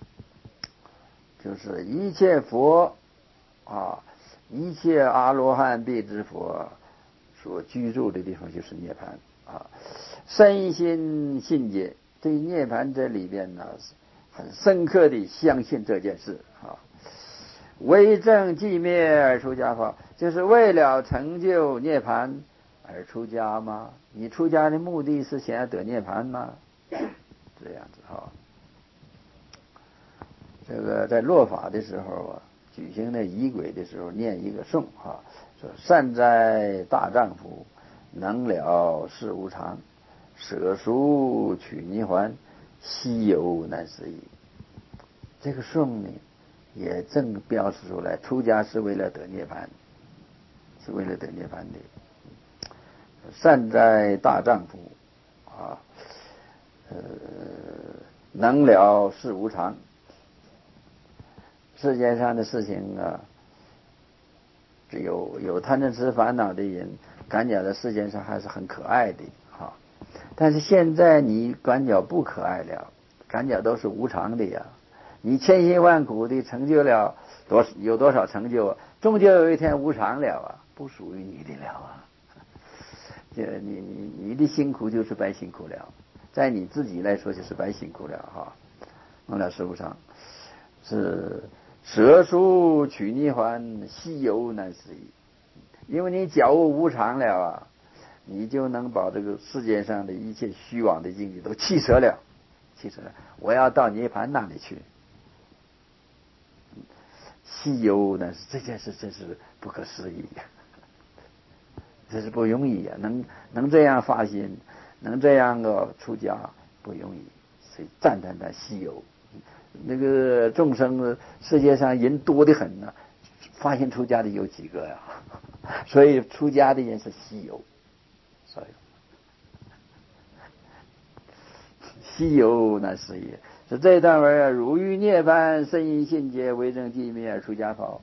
就是一切佛一切阿罗汉辟支佛所居住的地方就是涅槃深信信解，对涅槃这里边呢很深刻的相信这件事为正寂灭而出家法，就是为了成就涅槃而出家吗？你出家的目的是想要得涅槃吗？这样子这个在落法的时候举行那仪轨的时候念一个颂说善哉大丈夫，能了事无常，舍俗取泥环，稀有难思议。这个颂呢也正标示出来，出家是为了得涅槃，是为了得涅槃的。善哉大丈夫能了事无常。世界上的事情只有贪嗔痴烦恼的人，感觉在世界上还是很可爱的但是现在你感觉不可爱了，感觉都是无常的呀。你千辛万苦的成就了有多少成就终究有一天无常了不属于你的了你的辛苦就是白辛苦了，在你自己来说就是白辛苦了能了事无常，是舍俗取泥环，稀有难思议。因为你觉悟无常了你就能把这个世界上的一切虚妄的境界都弃舍了，我要到涅槃那里去。稀有呢，这件事真是不可思议这是不容易能这样发心，能这样出家不容易，所以赞叹他稀有。那个众生世界上人多得很发现出家的有几个呀？所以出家的人是稀有，所以稀有难思议。是这段文如遇涅槃，深因信解，为正寂灭而出家法。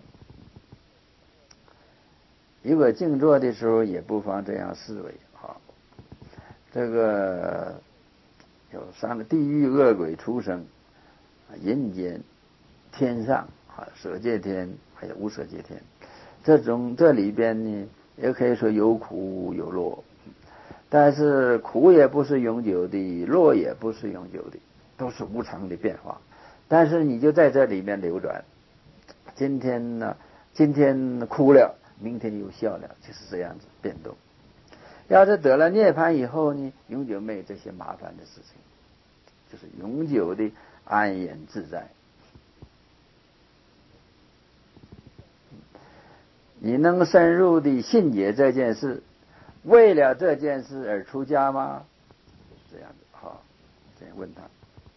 如果静坐的时候也不妨这样思维这个有三个地狱恶鬼畜生，人间天上舍界天还有无舍界天，这里边呢也可以说有苦有乐，但是苦也不是永久的，乐也不是永久的，都是无常的变化。但是你就在这里面流转，今天哭了，明天又笑了，就是这样子变动。要是得了涅槃以后呢，永久没有这些麻烦的事情，就是永久的安然自在。你能深入的信解这件事，为了这件事而出家吗？这样子这样问他。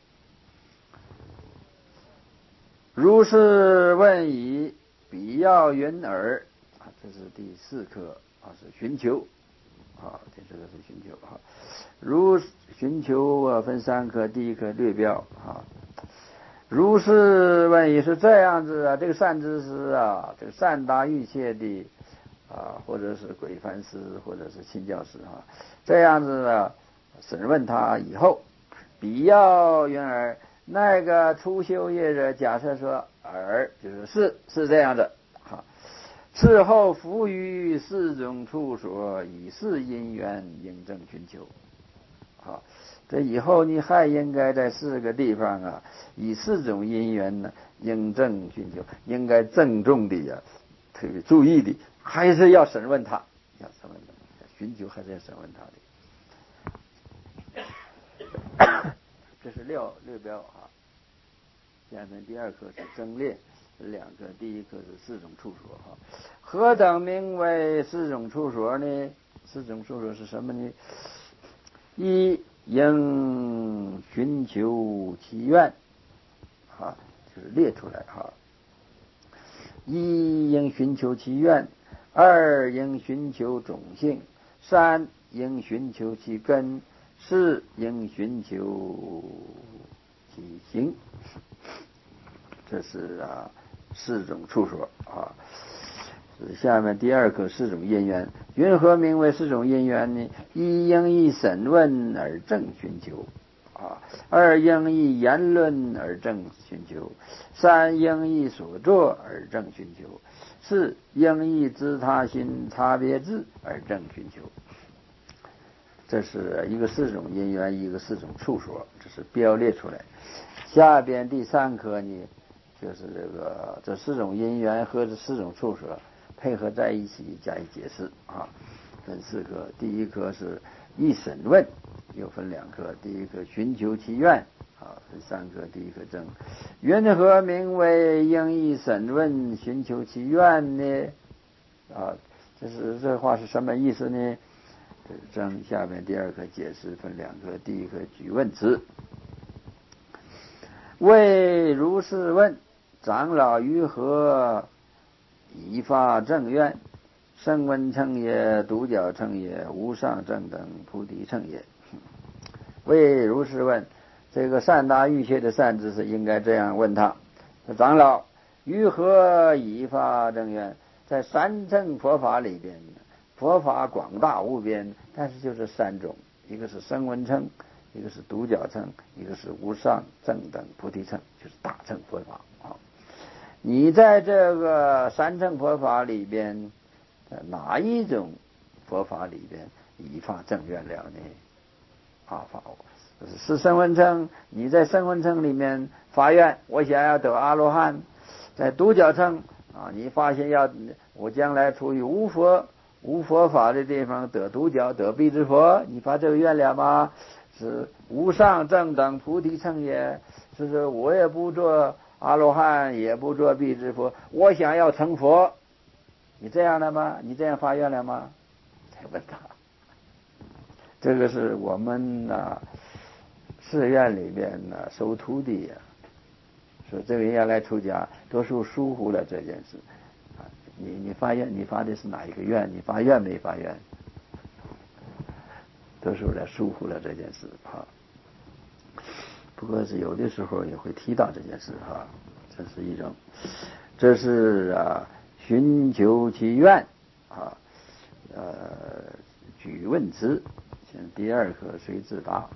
如是问已，彼要云尔这是第4课是寻求这个是寻求如寻求分3课，第1课略标如是问已是这样子这个善知识这个善达欲切的或者是鬼梵师或者是亲教师这样子审问他以后，彼要云尔，那个初修业者假设说就是是这样的此后伏于4种处所，以是因缘应正寻求这以后你还应该在4个地方以4种因缘呢应正寻求，应该郑重的特别注意的还是要审问他，寻求还是要审问他的这是略标下面第2课是争列，2课，第1课是4种处所何等名为4种处所呢？4种处所是什么呢？一应寻求其愿就是列出来一应寻求其愿，2应寻求种性，3应寻求其根，4应寻求其行。这是4种处所下面第2课4种因缘，云何名为4种因缘呢？一应以审问而正寻求二应以言论而正寻求，三应以所作而正寻求，四应以自他心差别智而正寻求。这是一个四种因缘，一个四种处所，这是标列出来。下边第三课呢，就是这四种因缘和这四种处所配合在一起加以解释啊。分四课，第一课是一审问，又分两课，第一课寻求其愿啊，分三课，第一课正。云何名为应一审问寻求其愿呢？啊，这话是什么意思呢？正下面第二课解释分两课，第一课举问词。为如是问，长老于何以发正愿？声闻乘也，独角乘也，无上正等菩提乘也。为如是问，这个善达欲切的善知识应该这样问他：长老于何以发正愿？在三乘佛法里边，佛法广大无边，但是就是三种，一个是声闻乘，一个是独角乘，一个是无上正等菩提乘，就是大乘佛法啊。你在这个三乘佛法里边，哪一种佛法里边已发正愿了呢？是声闻乘，你在声闻乘里面发愿，我想要得阿罗汉；在独角乘啊，你发现我将来处于无佛法的地方得独角得辟支佛，你发这个愿了吗？是无上正等菩提乘也，是我也不做阿罗汉，也不做辟支佛，我想要成佛，你这样了吗？你这样发愿了吗？才问他。这个是我们寺院里边收徒弟说这个人要来出家，多数疏忽了这件事你发愿，你发的是哪一个愿？你发愿没发愿？多数人疏忽了这件事不过是有的时候也会提到这件事这是一种，这是寻求其愿举问词。第二课随自答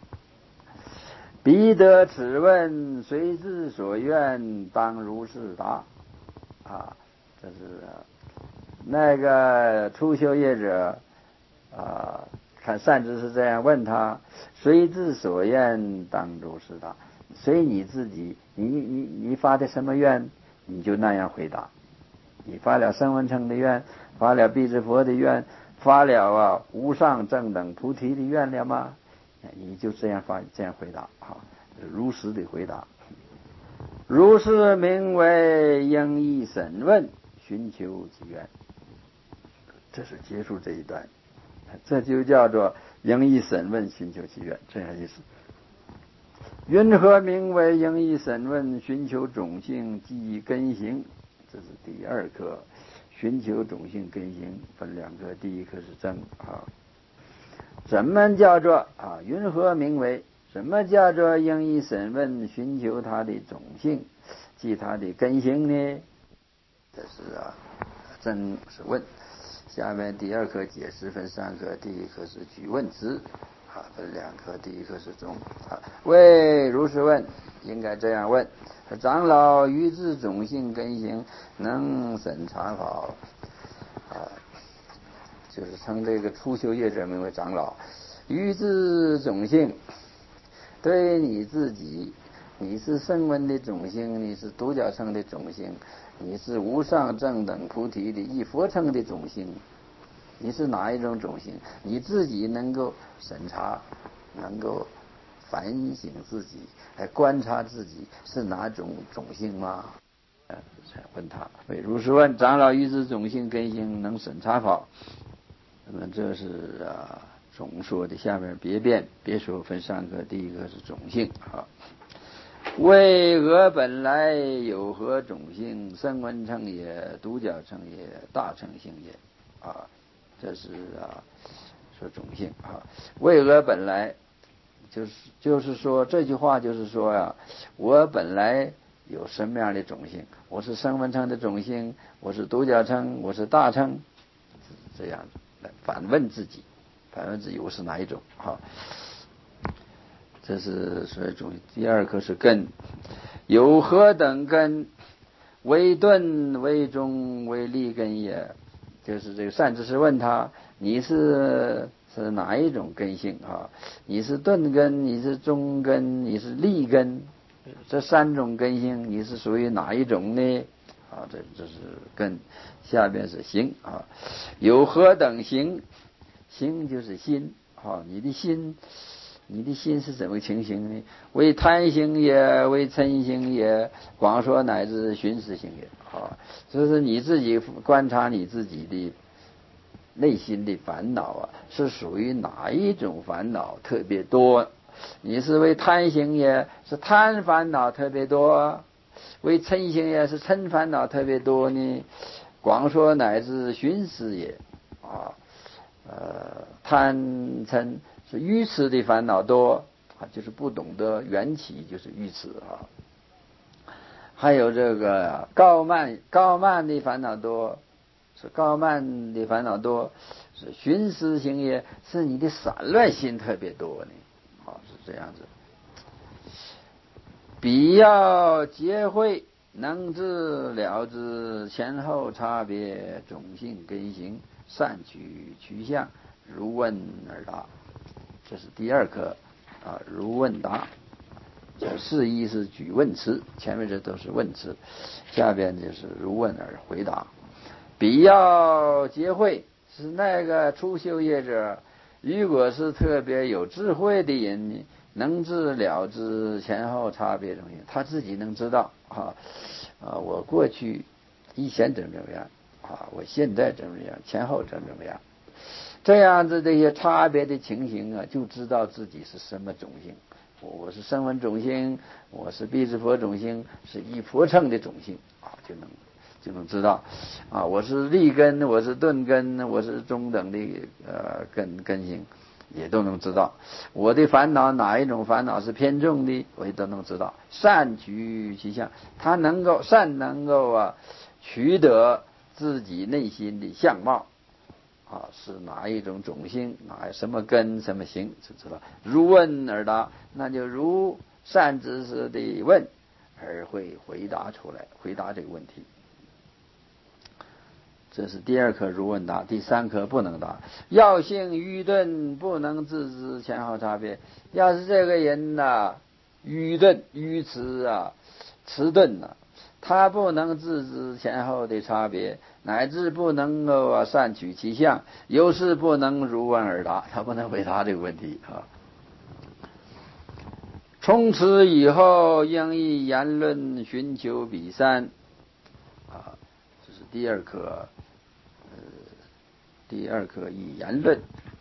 彼得此问，随自所愿，当如是答这是那个初修业者看善知识这样问他，随自所愿，当如是答。随你自己，你发的什么愿，你就那样回答。你发了声闻乘的愿，发了辟支佛的愿，发了无上正等菩提的愿了吗？你就这样回答如实的回答。如是名为应一审问，寻求其愿。这是结束这一段，这就叫做应一审问，寻求其愿，这样意思。云何名为应一审问，寻求种性即根行？这是第二课，寻求种性根行分两课，第一课是正什么叫做云何名为？什么叫做应一审问，寻求它的种性即它的根行呢？这是正是问。下面第二课解释分三课，第一课是举问词分两课，第一课是中为如是问，应该这样问：长老于自种性根行能审查法就是称这个初修业者名为长老。于自种性，对你自己，你是声闻的种性，你是独角乘的种性，你是无上正等菩提的一佛乘的种性，你是哪一种种性？你自己能够审查，能够反省自己，来观察自己是哪种种性吗？问他，如是问，长老于自种性根行能审查法？那么这是总说的，下面别说分三个，第一个是种性为何本来有何种性？声闻乘也，独角乘也，大乘性也这是说种性为何本来就是说这句话就是说我本来有什么样的种性？我是声闻乘的种性，我是独角乘，我是大乘，这样来反问自己我是哪一种这是所以中第二课是根，有何等根？为钝为中为利根也。就是这个善知识问他，你是哪一种根性啊？你是钝根，你是中根，你是利根，这三种根性你是属于哪一种呢？啊，这是根。下边是行啊，有何等行？行就是心啊，你的心是怎么情形呢？为贪行也，为嗔行也，广说乃至寻思行也啊。就是你自己观察你自己的内心的烦恼啊，是属于哪一种烦恼特别多？你是为贪行也，是贪烦恼特别多；为嗔行也，是嗔烦恼特别多呢？广说乃至寻思也啊。贪嗔是愚痴的烦恼多啊，就是不懂得缘起，就是愚痴啊。还有这个高慢的烦恼多，是高慢的烦恼多，是寻思行也，是你的散乱心特别多呢。啊，是这样子。必要结会，能知了知前后差别，种性根行，善取向，如问而答。这是第二课啊，如问答。这释义是举问词，前面这都是问词，下边就是如问而回答。必要结会，是那个初修业者，如果是特别有智慧的人呢，能知了知前后差别东西，他自己能知道我过去以前怎么样啊，我现在怎么样，前后怎么样，这样子这些差别的情形啊，就知道自己是什么种性。我是声闻种性，我是辟支佛种性，是依佛乘的种性啊，就能知道啊，我是利根，我是钝根，我是中等的根性，也都能知道。我的烦恼哪一种烦恼是偏重的，我也都能知道。善取其相，他能够取得自己内心的相貌啊，是哪一种种性，什么根什么行，就知道。如问而答，那就如善知识的问而会回答出来，回答这个问题。这是第二课如问答，第三课不能答。要性愚钝，不能自知前后差别。要是这个人愚钝愚痴迟钝他不能自知前后的差别，乃至不能够善取其相，有时不能如问而答，他不能回答这个问题啊。从此以后，应以言论寻求彼三啊，这是第二课。第二课以言论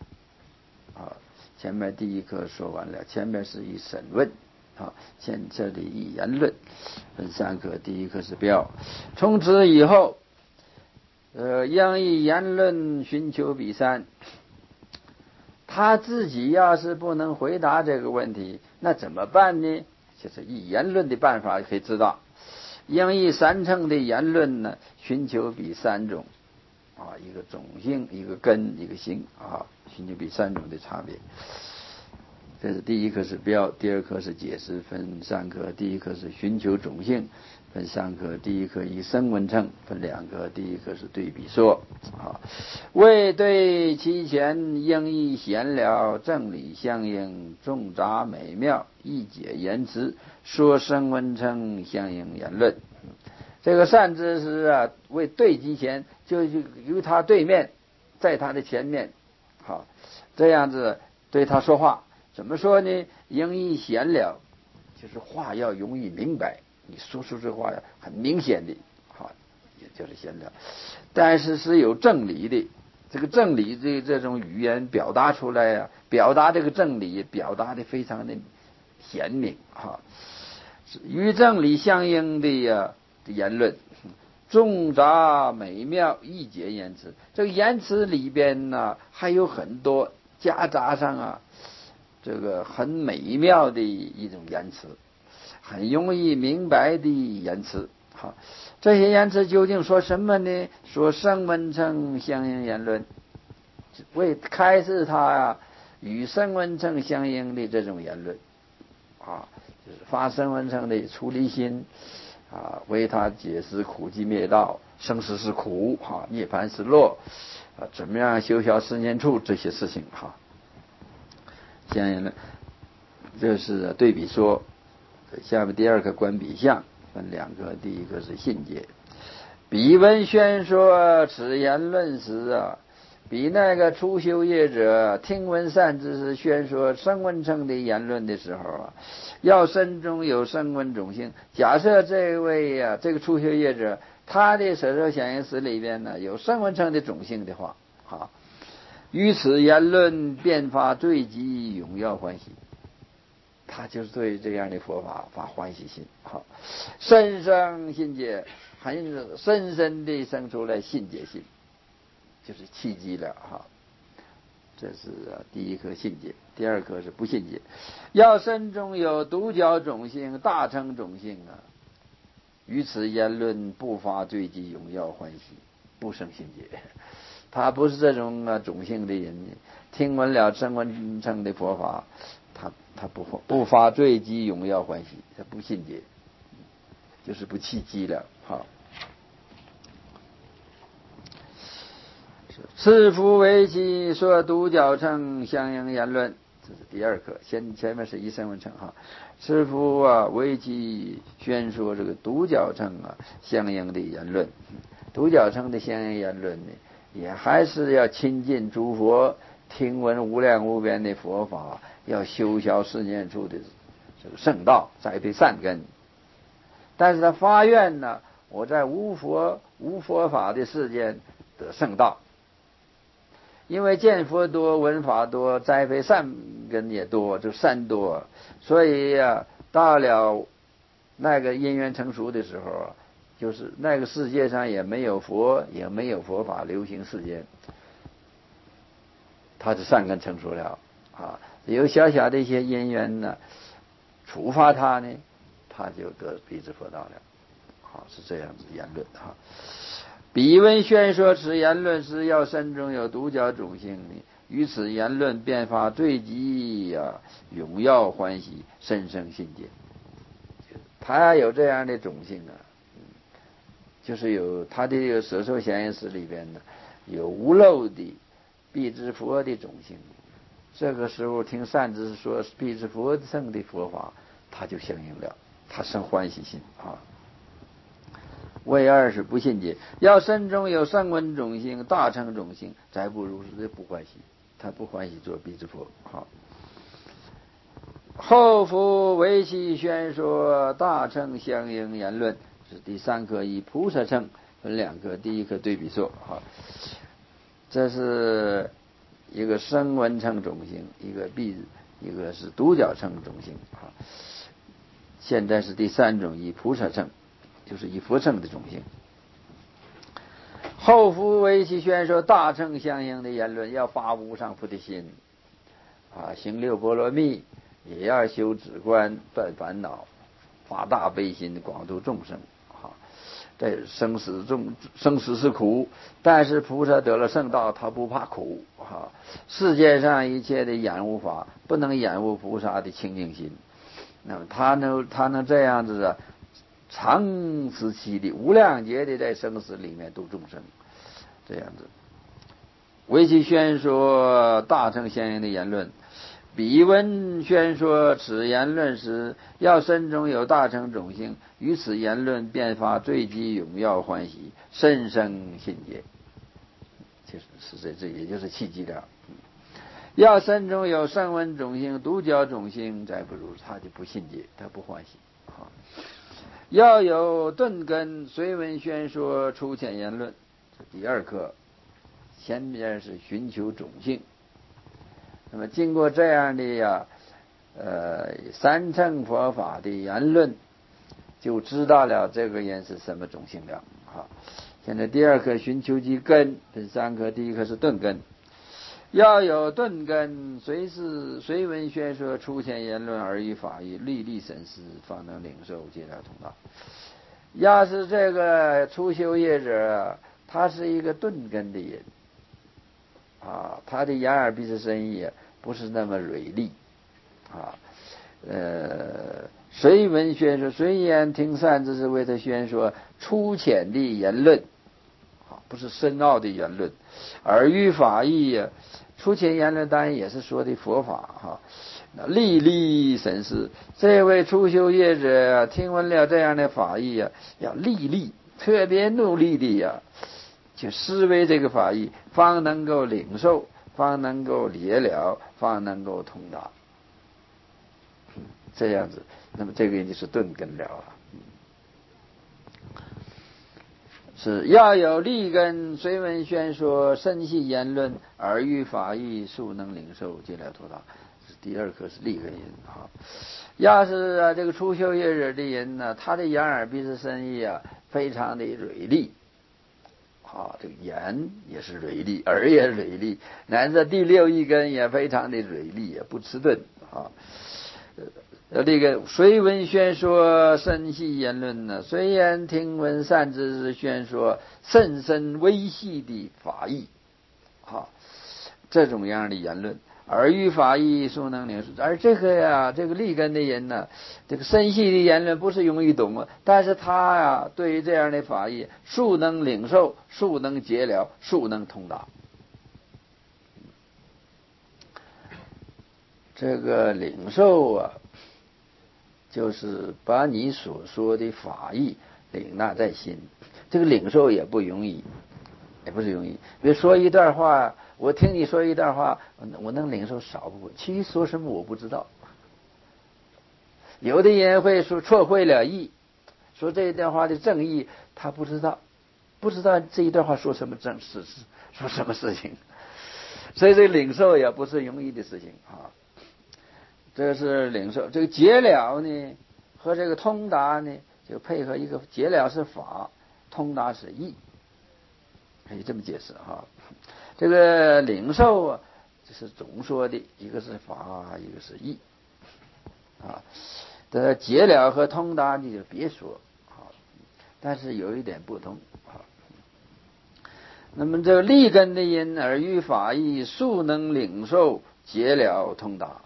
前面第一课说完了，前面是以审问这里以言论分三课，第一课是标。从此以后应以言论寻求彼三。他自己要是不能回答这个问题，那怎么办呢？就是以言论的办法可以知道，应以三乘的言论呢寻求彼三种一个种性，一个根，一个行寻求彼三种的差别。这是第一课是标，第二课是解释，分三课。第一课是寻求种性，分三课。第一课以声闻乘，分两课。第一课是对比说为对其前应以闲聊正理相应，众杂美妙，一解言辞，说声闻乘相应言论。这个善知识为对其前，就由他对面，在他的前面这样子对他说话。怎么说呢？应以闲聊，就是话要容易明白，你说出这话很明显的也就是闲聊。但是是有正理的，这个正理的这种语言表达出来表达这个正理，表达的非常的鲜明与正理相应的言论，众杂美妙，易解言辞。这个言辞里边还有很多夹杂上这个很美妙的一种言辞，很容易明白的言辞这些言辞究竟说什么呢？说声闻乘相应言论，为开示他与声闻乘相应的这种言论啊，就是发声闻乘的出离心啊，为他解释苦集灭道，生死是苦啊，涅槃是乐啊，怎么样修小四念处这些事情哈。相应的，这是对比说。下面第二个观比相分两个，第一个是信解。彼闻宣说此言论时啊，比那个初修业者听闻善知识宣说声闻乘的言论的时候啊，要身中有声闻种性。假设这位啊，这个初修业者，他的舍受想行识里边呢有声闻乘的种性的话啊，于此言论便发坠集永耀欢喜。他就是对这样的佛法发欢喜心，好，深生信解，很深深地生出来信解心，就是契机了哈。这是第一颗信解，第二颗是不信解。要身中有独角种性、大乘种性啊，于此言论不发坠集永耀欢喜，不生信解。他不是这种种性的人，听闻了声闻乘的佛法，他不发坠集永耀欢喜，他不信解，就是不契机了。好，是夫为其说独角乘相应言论，这是第二课。前面是一声闻乘哈，是夫啊为其宣说这个独角乘相应的言论，独角乘的相应言论呢，也还是要亲近诸佛，听闻无量无边的佛法，要修小四念处的这个圣道，栽培善根。但是他发愿呢，我在无佛法的世间得圣道，因为见佛多，闻法多，栽培善根也多，就善多，所以到了那个因缘成熟的时候，就是那个世界上也没有佛，也没有佛法流行世间，他的善根成熟了啊，有小小的一些因缘呢，触发他呢，他就得彼之佛道了。好，是这样子言论哈。彼闻宣说此言论时，要身中有独角种性，于此言论便发坠集永耀欢喜，深生信解。他有这样的种性啊，就是有他的这个舍受想行识里边呢，有无漏的彼之佛的种性。这个时候听善知识说彼之佛乘的佛法，他就相应了，他生欢喜心啊。为二是不信解，要身中有声闻种性、大乘种性，再不如是不欢喜，他不欢喜做彼之佛。好，后夫为其宣说大乘相应言论，是第三课。以菩萨乘分两课，第一课对比说，好，这是一个声闻乘种性，一个是独角乘种性。好，现在是第三种，以菩萨乘，就是以佛乘的种性。后夫为其宣说大乘相应的言论，要发无上菩提心啊，行六波罗蜜，也要修止观断烦恼，发大悲心，广度众生啊。这生死是苦，但是菩萨得了圣道，他不怕苦啊。世界上一切的染污法，不能染污菩萨的清净心。那么他能这样子长时期的无量劫的在生死里面度众生，这样子为其宣说大乘相应的言论。彼闻宣说此言论时，要身中有大乘种性，于此言论便发坠集永耀欢喜，深生信解，就是这也就是契机了。要身中有声闻种性、独角种性，再不如他就不信解，他不欢喜啊。要有顿根，随闻宣说出浅言论，这第二课。前面是寻求种性，那么经过这样的三乘佛法的言论，就知道了这个人是什么种性了。好，现在第二课寻求其根，第三课第一课是顿根。要有顿根，随闻宣说出浅言论而以法义历历审思，方能领受解了通道。要是这个初修业者，他是一个顿根的人啊，他的眼耳鼻舌身意不是那么锐利啊， 随闻宣说，随言听善知识为他宣说粗浅的言论，不是深奥的言论。耳语法义呀，粗浅言论当然也是说的佛法历历审视，这位初修业者听闻了这样的法义呀，要历历特别努力的呀，去思维这个法义，方能够领受，方能够解了，方能够通达。这样子，那么这个就是顿根了是要有立根，随闻宣说，深细言论，耳语法义，速能领受，解了通达。第二课是立根因要是这个初修业者的人呢，他的眼耳鼻舌身意非常的锐利这个眼也是锐利，耳也锐利，乃至第六意根也非常的锐利，也不迟钝这个随闻宣说深细言论呢，随言听闻善知识宣说甚深微细的法义这种样的言论，耳语法义，速能领受。而这个立根的人呢，这个深细的言论不是容易懂但是他对于这样的法义，速能领受，速能解了，速能通达。这个领受就是把你所说的法义领纳在心，这个领受也不容易，也不是容易。比如说一段话，我听你说一段话，我能领受少部分，其余说什么我不知道。有的人会说错会了意，说这一段话的正义他不知道，不知道这一段话说什么正事，说什么事情，所以这个领受也不是容易的事情这是领受。这个解了呢和这个通达呢就配合一个，解了是法，通达是义，可以这么解释这个领受这是总说的，一个是法，一个是义这解了和通达你就别说但是有一点不同那么这个立根的因，耳语法义，速能领受，解了通达。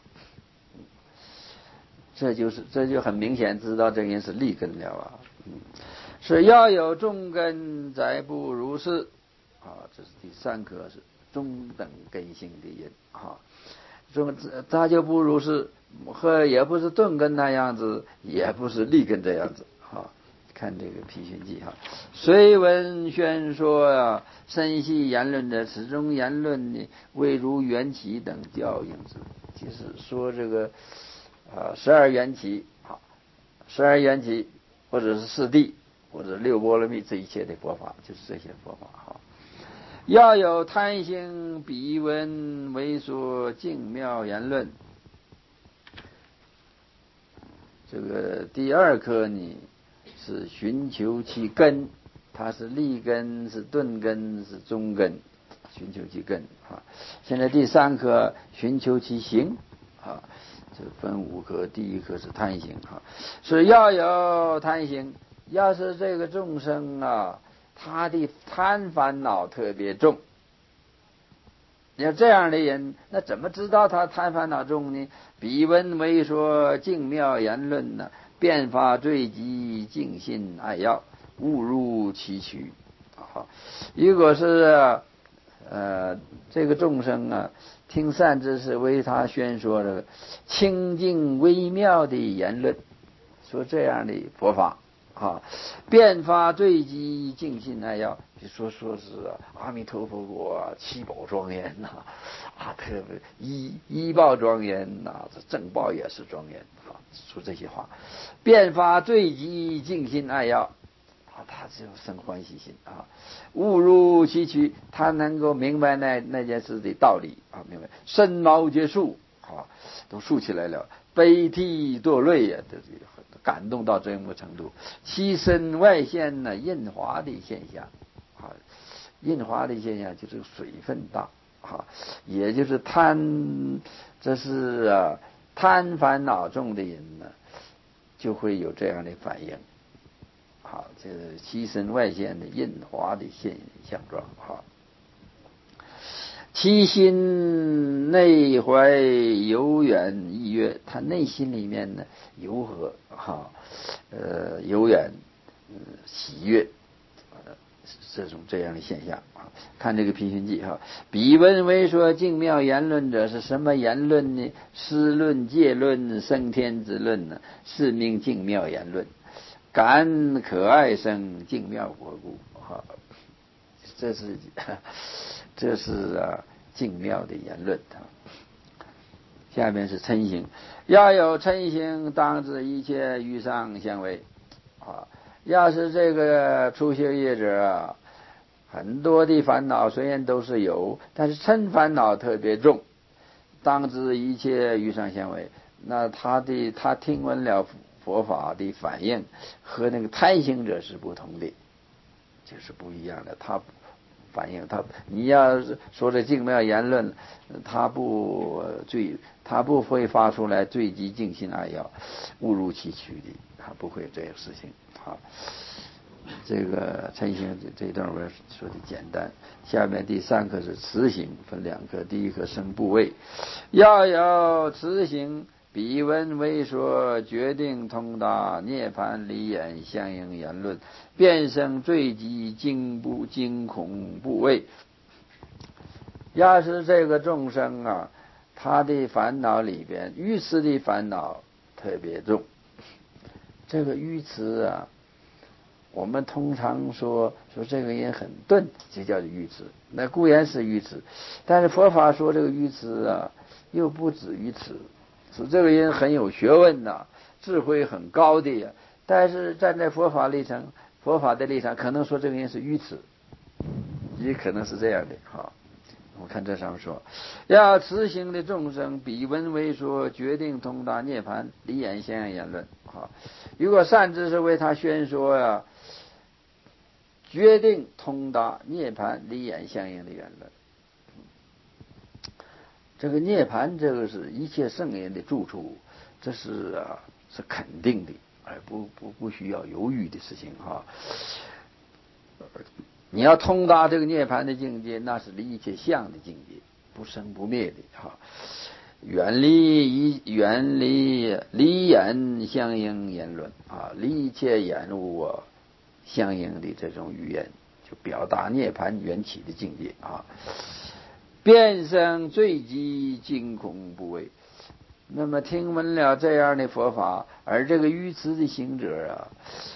这就很明显知道这个人是立根了是要有重根才不如是这是第三课，是中等根性的人他就不如是也不是顿根那样子，也不是立根这样子看这个批训记随闻宣说深细言论的始终言论呢，未如缘起等调应之，就是说这个12缘起12缘起或者是四谛或者六波罗蜜，这一切的佛法就是这些佛法要有贪心彼闻为说净妙言论。这个第二课呢是寻求其根，它是立根，是顿根，是中根，寻求其根现在第三课寻求其行这分5课，第一课是贪行是要有贪行。要是这个众生他的贪烦恼特别重，要这样的人，那怎么知道他贪烦恼重呢？彼闻为说净妙言论呢，变法坠集，净信爱要，误入其趣如果是这个众生听善知识为他宣说这个清净微妙的言论，说这样的佛法变法坠集，净信爱要，说是阿弥陀佛国七宝庄严特别一报庄严这正报也是庄严说这些话，变法坠集，净信爱要他就生欢喜心误入其趣，他能够明白那件事的道理明白身毛皆竖都竖起来了，悲涕堕泪感动到这么程度，其身外现印华的现象印华的现象就是水分大也就是这是贪烦恼重的人呢就会有这样的反应这是其身外现的印华的现象状其心内怀悠远意悦，他内心里面呢柔和悠远喜悦，这样的现象啊。看这个批评记哈，彼闻为说静妙言论者是什么言论呢？诗论、戒论、升天之论呢，是名静妙言论。感可爱生静妙国故哈，这是静妙的言论啊。下面是嗔行，要有嗔行，当知一切欲上相违啊。要是这个初学业者啊，很多的烦恼虽然都是有，但是嗔烦恼特别重，当知一切欲上相违。那他听闻了佛法的反应和那个贪行者是不同的，就是不一样的。他反应你要是说这静妙言论，他不会发出来坠机静心爱要误入其曲的，他不会这个事情。好，这个嗔行这段文说的简单。下面第三课是慈行，分两课，第一课生部位，要有慈行。彼闻为说决定通达涅槃离眼相应言论，变生坠机惊恐怖畏。要是这个众生啊，他的烦恼里边愚痴的烦恼特别重。这个愚痴啊，我们通常说这个人很钝，就叫愚痴，那固然是愚痴，但是佛法说这个愚痴啊，又不止于此。是这个人很有学问呐，智慧很高的呀，但是站在佛法的立场，可能说这个人是愚痴，也可能是这样的哈。我看这上面说，要慈行的众生，彼闻为说决定通达涅槃离眼相应言论哈。如果善知识为他宣说呀，决定通达涅槃离眼相应的言论。这个涅槃，这个是一切圣人的住处，这是肯定的，而不需要犹豫的事情哈。你要通达这个涅槃的境界，那是离一切相的境界，不生不灭的哈。远离离眼相应言论啊，离一切言物相应的这种语言，就表达涅槃缘起的境界啊。变生坠机惊恐怖畏。那么听闻了这样的佛法，而这个愚痴的行者啊，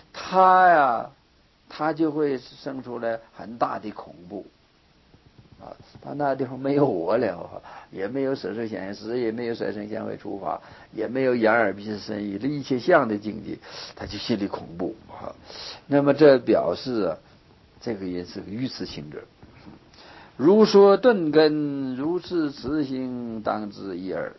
他就会生出来很大的恐怖啊！他那地方没有我了，也没有色受想行识，也没有色声香味触法，也没有眼耳鼻舌身意的一切相的境界，他就心里恐怖啊。那么这表示这个人是个愚痴行者。如说顿根，如是慈行，当知一耳。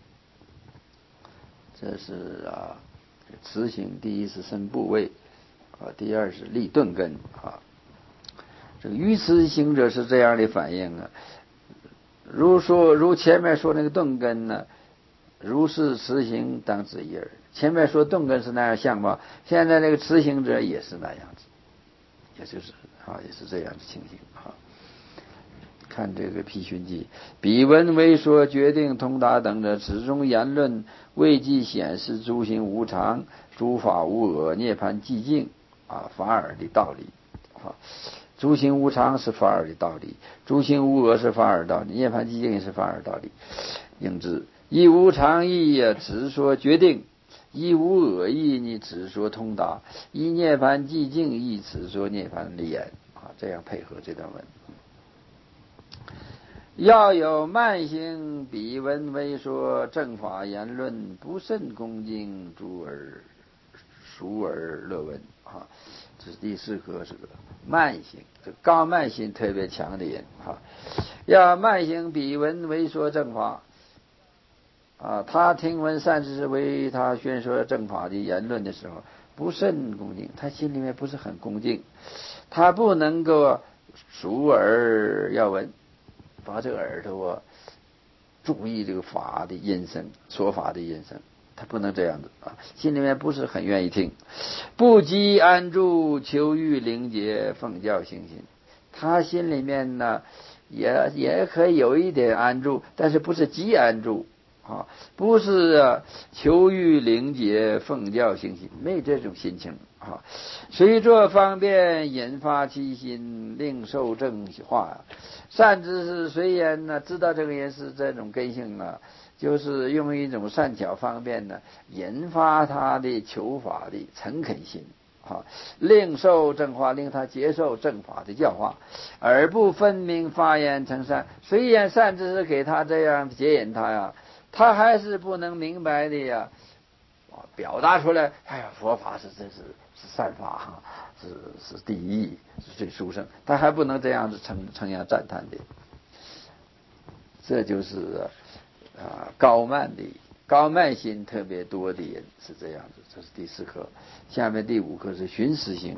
这是慈行，第一是生部位第二是立顿根啊。这个愚痴行者是这样的反应啊。如前面说那个顿根呢，如是慈行，当知一耳。前面说顿根是那样相貌，现在那个慈行者也是那样子，也就是也是这样的情形啊。看这个批训记，彼闻为说决定通达等者，此中言论未既显示诸行无常，诸法无我，涅槃寂静法尔的道理诸行无常是法尔的道理，诸行无我是法尔道理，涅槃寂静是法尔道理。应知一无常义只说决定，一无我义你只说通达，一涅槃寂静义只说涅槃离眼这样配合这段文。要有慢行，彼闻为说正法言论，不甚恭敬，熟而乐闻这是第四课，是个慢行，这高慢心特别强的人要慢行，彼闻为说正法他听闻善知识为他宣说正法的言论的时候，不甚恭敬，他心里面不是很恭敬，他不能够熟而要闻，把这个耳朵注意这个法的音声，说法的音声，他不能这样子心里面不是很愿意听。不积安住，求欲灵洁，奉教行心，他心里面呢也可以有一点安住，但是不是极安住啊，不是求欲灵洁奉教行心，没这种心情啊。随着方便引发其心，令受正化。善知识虽然呢知道这个人是这种根性呢，就是用一种善巧方便呢，引发他的求法的诚恳心啊，令受正化，令他接受正法的教化，而不分明发言成善。虽然善知识给他这样接引他呀，他还是不能明白的呀，表达出来。哎呀，佛法真是善法哈，是第一，是最殊胜。他还不能这样子称扬赞叹的，这就是高慢心特别多的人是这样子。这是第4课。下面第5课是寻思行。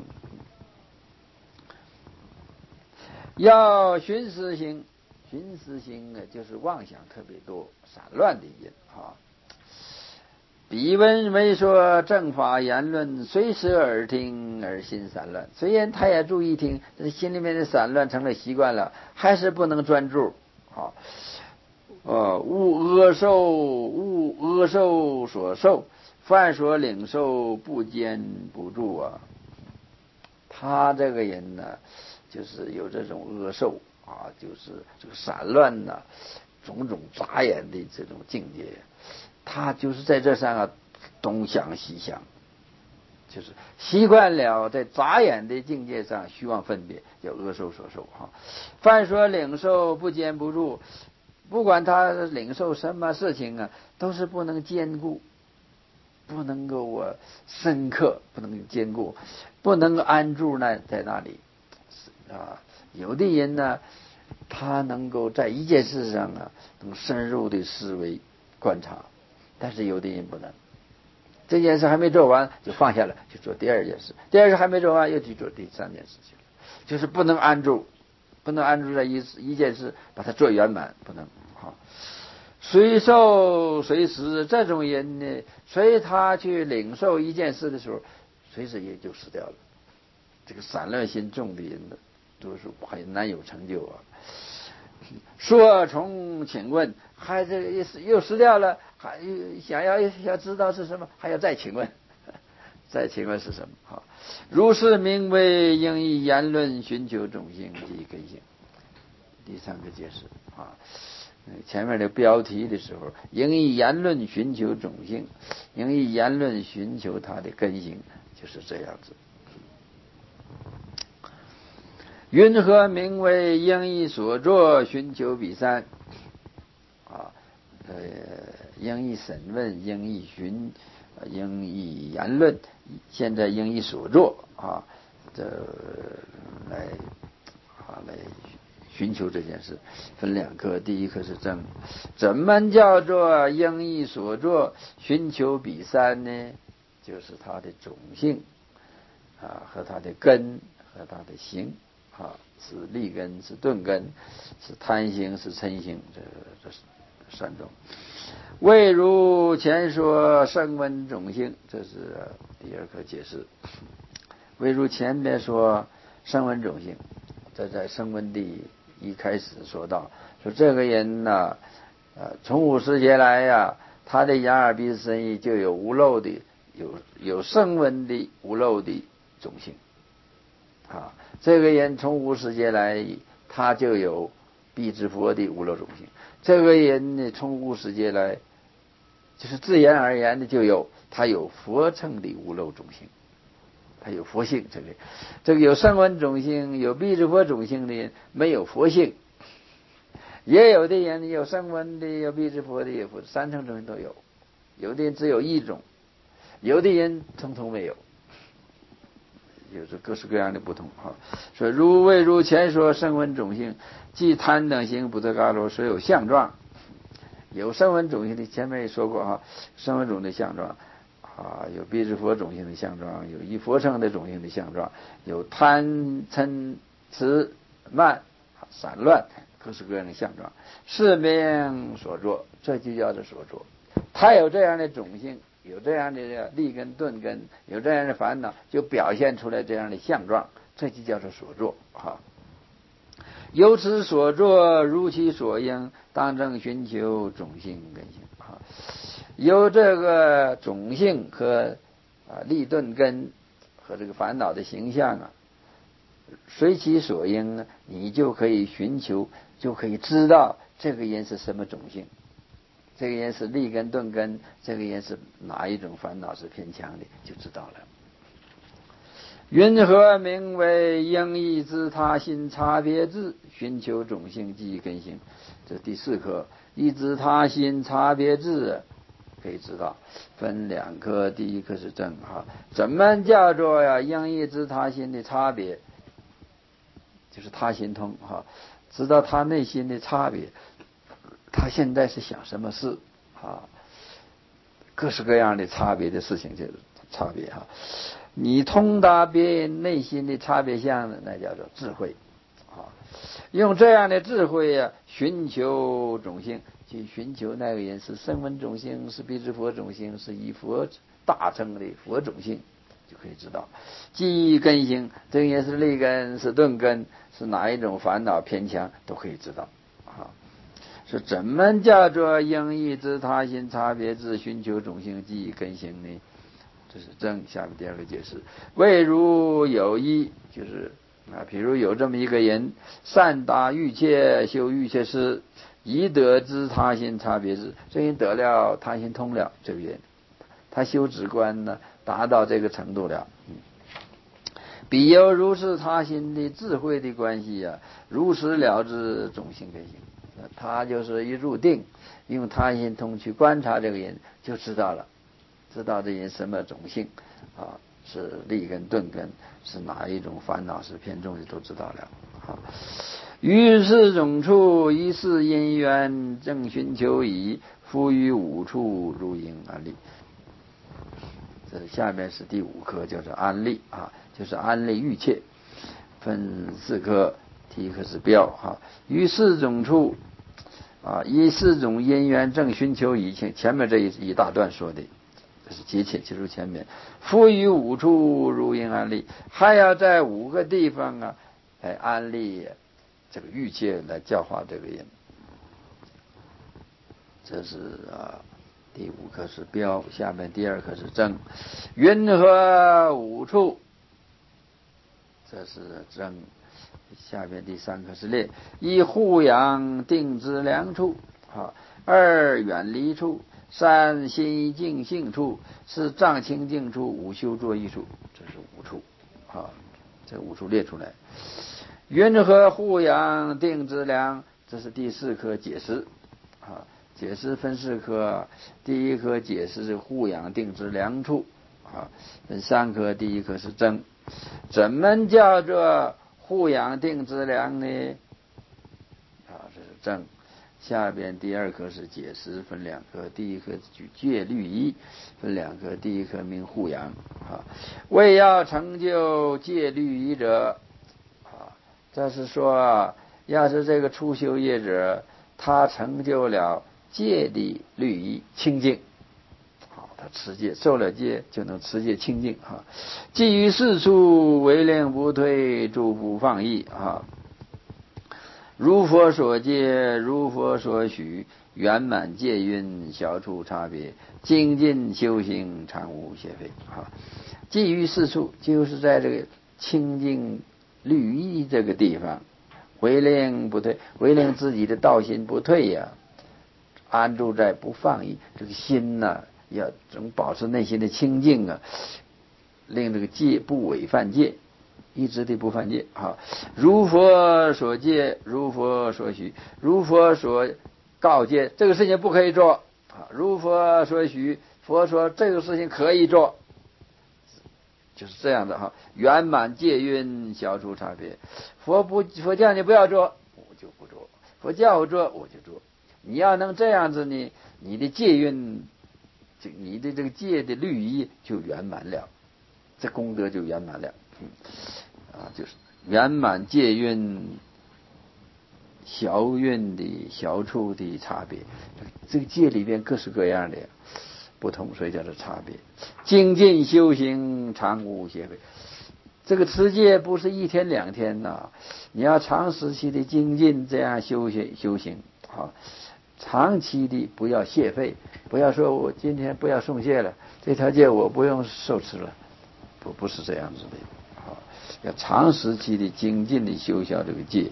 要寻思行，寻思行呢，就是妄想特别多、散乱的人啊。彼闻为说正法言论，随时耳听而心散乱。虽然他也注意听，但是心里面的散乱成了习惯了，还是不能专注啊。勿阿受所受，凡所领受不坚不住啊。他这个人呢，就是有这种阿受啊，就是这个散乱呢，种种杂眼的这种境界。他就是在这上啊，东想西想，就是习惯了在杂眼的境界上虚妄分别，叫阿受所受哈。凡说领受不坚不住，不管他领受什么事情啊，都是不能坚固，不能够深刻，不能坚固，不能安住在那里啊。有的人呢，他能够在一件事上啊，能深入的思维观察。但是有的人不能，这件事还没做完就放下了，去做第2件事，第2事还没做完又去做第3件事情，就是不能安住，不能安住在一件事把它做圆满，不能好。随受随死，这种人呢，随他去领受一件事的时候，随时也就死掉了。这个散乱心重的人呢，都是很难有成就啊。说从请问，还这又失掉了，还想要知道是什么，还要再请问，再请问是什么？好，如是名为应以言论寻求种性及根性。第3个解释啊，前面的标题的时候，应以言论寻求种性，应以言论寻求它的根性，就是这样子。云何名为应以所作寻求彼三啊？应以审问，应以应以言论，现在应以所作啊，来寻求这件事。分2课，第1课是正，怎么叫做应以所作寻求彼三呢？就是它的种性啊，和它的根，和它的行啊，是立根，是顿根，是贪行，是嗔行，这3种。未如前说声闻种性，这是第2课解释。未如前面说声闻种性，这在声闻地一开始说到，说这个人呢，从无始劫来呀，他的眼耳鼻舌身意就有无漏的，有声闻的无漏的种性啊。这个人从无始劫来，他就有辟支佛的无漏种性。这个人呢，从无始劫来，就是自然而然的他有佛乘的无漏种性，他有佛性。这个有声闻种性，有辟支佛种性的人没有佛性，也有的人有声闻的，有辟支佛的，有3乘种性都有。有的人只有1种，有的人统统没有，有着各式各样的不同哈。说未如前说声闻种性，即贪等行不得伽罗所有相状。有声闻种性的，前面也说过哈，声闻种的相状啊，有辟支佛种性的相状，有依佛乘的种性的相状，有贪嗔痴慢散乱各式各样的相状，是名所作，这就叫做所作。他有这样的种性，有这样的立根顿根，有这样的烦恼，就表现出来这样的相状，这就叫做所作哈。 由此所作，如其所应，当正寻求种性根性啊。由这个种性和立顿根和这个烦恼的形象啊，随其所应呢，你就可以寻求，就可以知道这个因是什么种性，这个因是立根顿根，这个因是哪一种烦恼是偏强的，就知道了。云何名为应义自他心差别智，寻求种性即根性？这第4课，义自他心差别智，可以知道分2课，第1课是正哈。怎么叫做呀应义自他心的差别？就是他心通哈，知道他内心的差别，他现在是想什么事啊？各式各样的差别的事情，就是差别哈。你通达别人内心的差别相呢，那叫做智慧啊。用这样的智慧呀，寻求种性，去寻求那个人是声闻种性，是辟支佛种性，是以佛大乘的佛种性，就可以知道。即根性，这个也是立根，是顿根，是哪一种烦恼偏强，都可以知道啊。是怎么叫做应义自他心差别智，寻求种性即根性呢？这是正，下面第2个解释。谓如有一，就是比如有这么一个人，善达欲切，修欲切事，以得知他心差别智，这人得了他心通了，这个人他修止观呢，达到这个程度了。彼有如是他心的智慧的关系啊，如实了知种性根性。他就是一入定，用他心通去观察这个人，就知道了，知道这人什么种性啊，是立根顿根，是哪一种烦恼是偏重的，都知道了啊。于是种处，一是因缘正寻求矣，复于5处如应安立。这下面是第5课，叫做安立啊，就是安立欲切，分4课，第1课是标哈。于4种处啊，以4种因缘正寻求以前面这一大段说的，这是节切，就是前面。复于5处如应安立，还要在5个地方啊，来安立这个欲切，来教化这个人。这是第5课是标，下面第2课是正。云何5处？这是正。下边第3课是列。一护养定之良处，2远离处，3心净性处，4障清净处，5修作意处。这是5处这5处列出来。云何护养定之良？这是第4课解释解释分4课，第1课解释是护养定之良处分3课，第1课是正。怎么叫做护养定之良呢？这是正。下边第2课是解释，分2课，第1课举戒律仪，分2课，第1课名护养为要成就戒律仪者这是说要是这个初修业者，他成就了戒的律仪清净，他持戒受了戒就能持戒清净基于4处为令不退，诸不放逸如佛所戒，如佛所许，圆满戒运，消除差别，精进修行，常无邪废基于4处，就是在这个清净律仪这个地方，为令不退，为令自己的道心不退呀，安住在不放逸，这个心呢要总保持内心的清净令这个戒不违犯戒，一直的不犯戒如佛所戒，如佛所许，如佛所告诫，这个事情不可以做如佛所许，佛说这个事情可以做，就是这样的圆满戒运，消除差别。佛叫你不要做，我就不做；佛叫我做，我就做。你要能这样子呢，你的戒运，你的这个戒的律仪就圆满了，这功德就圆满了。就是圆满戒运，消运的消除的差别。这个戒里边各式各样的不同，所以叫做差别。精进修行，常无邪废。 这个持戒不是一天两天呐，你要长时期的精进，这样修行啊，长期的不要懈废，不要说我今天不要送戒了，这条戒我不用受持了，不是这样子的啊，要长时期的精进的修效这个戒。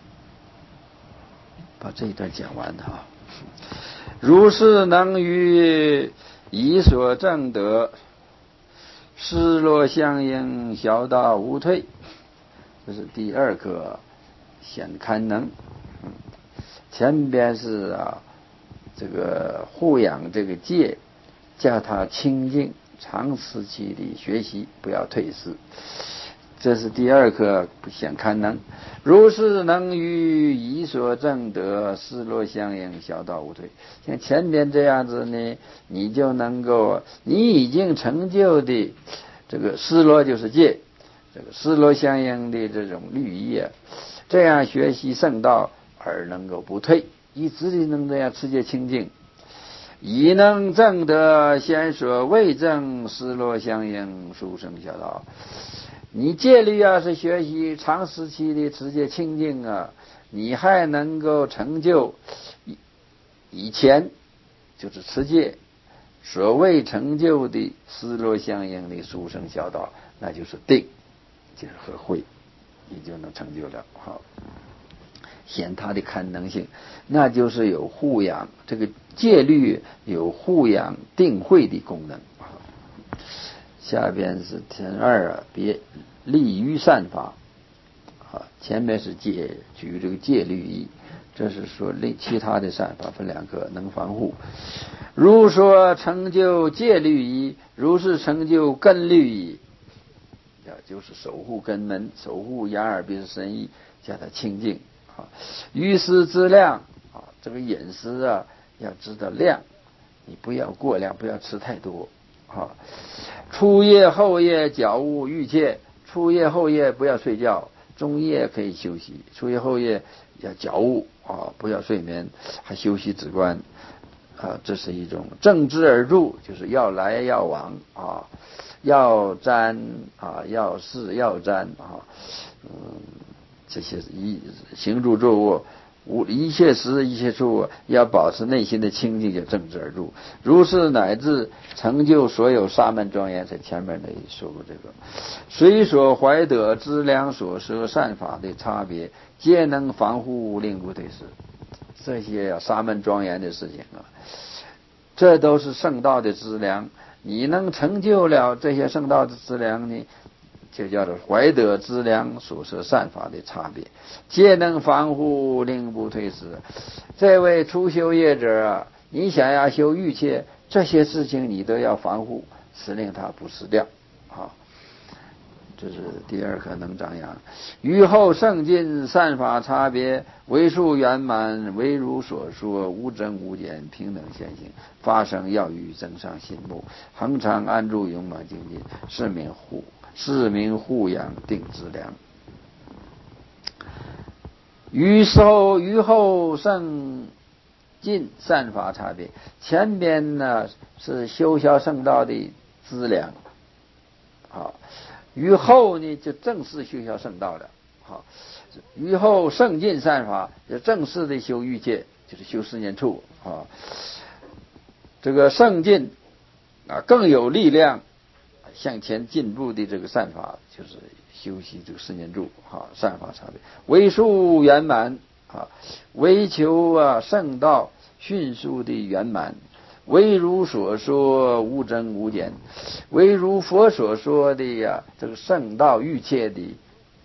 把这一段讲完哈。如是能于以所证得，失落相应，小道无退。这是第二个显堪能。前边是这个护养这个戒，叫他清净，长时期的学习，不要退失。这是第二个显堪能。如是能于以所证得，失落相应，小道无退。像前边这样子呢，你就能够，你已经成就的这个失落就是戒，这个失落相应的这种律仪这样学习圣道而能够不退，一直的能这样持戒清净，已能证得先所未证，失落相应，殊胜小道。你戒律是学习长时期的持戒清净你还能够成就以前就是持戒所谓成就的失落相应的殊胜小道，那就是定，就是和慧，你就能成就了。好，显他的堪能性，那就是有护养这个戒律，有护养定慧的功能。下边是天二别立于善法前面是举这个戒律仪，这是说其他的善法分两个能防护。如说成就戒律仪，如是成就根律仪，就是守护根门，守护眼耳鼻舌身意，叫它清净于食之量这个饮食要知道量，你不要过量，不要吃太多初夜后夜觉悟欲切，初夜后夜不要睡觉，中夜可以休息，初夜后夜要觉悟不要睡眠，还休息止观这是一种正知而住，就是要来要往要沾要事要沾这些行住坐卧一切时一切处要保持内心的清净，就正知而住。如是乃至成就所有沙门庄严，在前面也说过这个。随所怀得资粮所摄善法的差别，皆能防护令不退失。这些沙门庄严的事情这都是圣道的资粮。你能成就了这些圣道的资粮呢，就叫做怀得资粮所摄善法的差别，皆能防护令不退失。这位初修业者你想要修欲切，这些事情你都要防护，使令他不失掉这是第二个能长养。于后圣进善法差别，为数圆满，唯如所说，无增无减，平等现行，发生要欲，增上心目，恒常安住，勇猛精进，是名护养定资粮。于后圣进善法差别，前边呢是修销圣道的资粮于后呢就正式修销圣道了于后圣进善法就正式的修欲界，就是修四念处这个圣进更有力量向前进步的这个善法，就是修习这个四念处善法差别，为数圆满为求圣道迅速的圆满，唯如所说，无增无减，唯如佛所说的这个圣道欲切的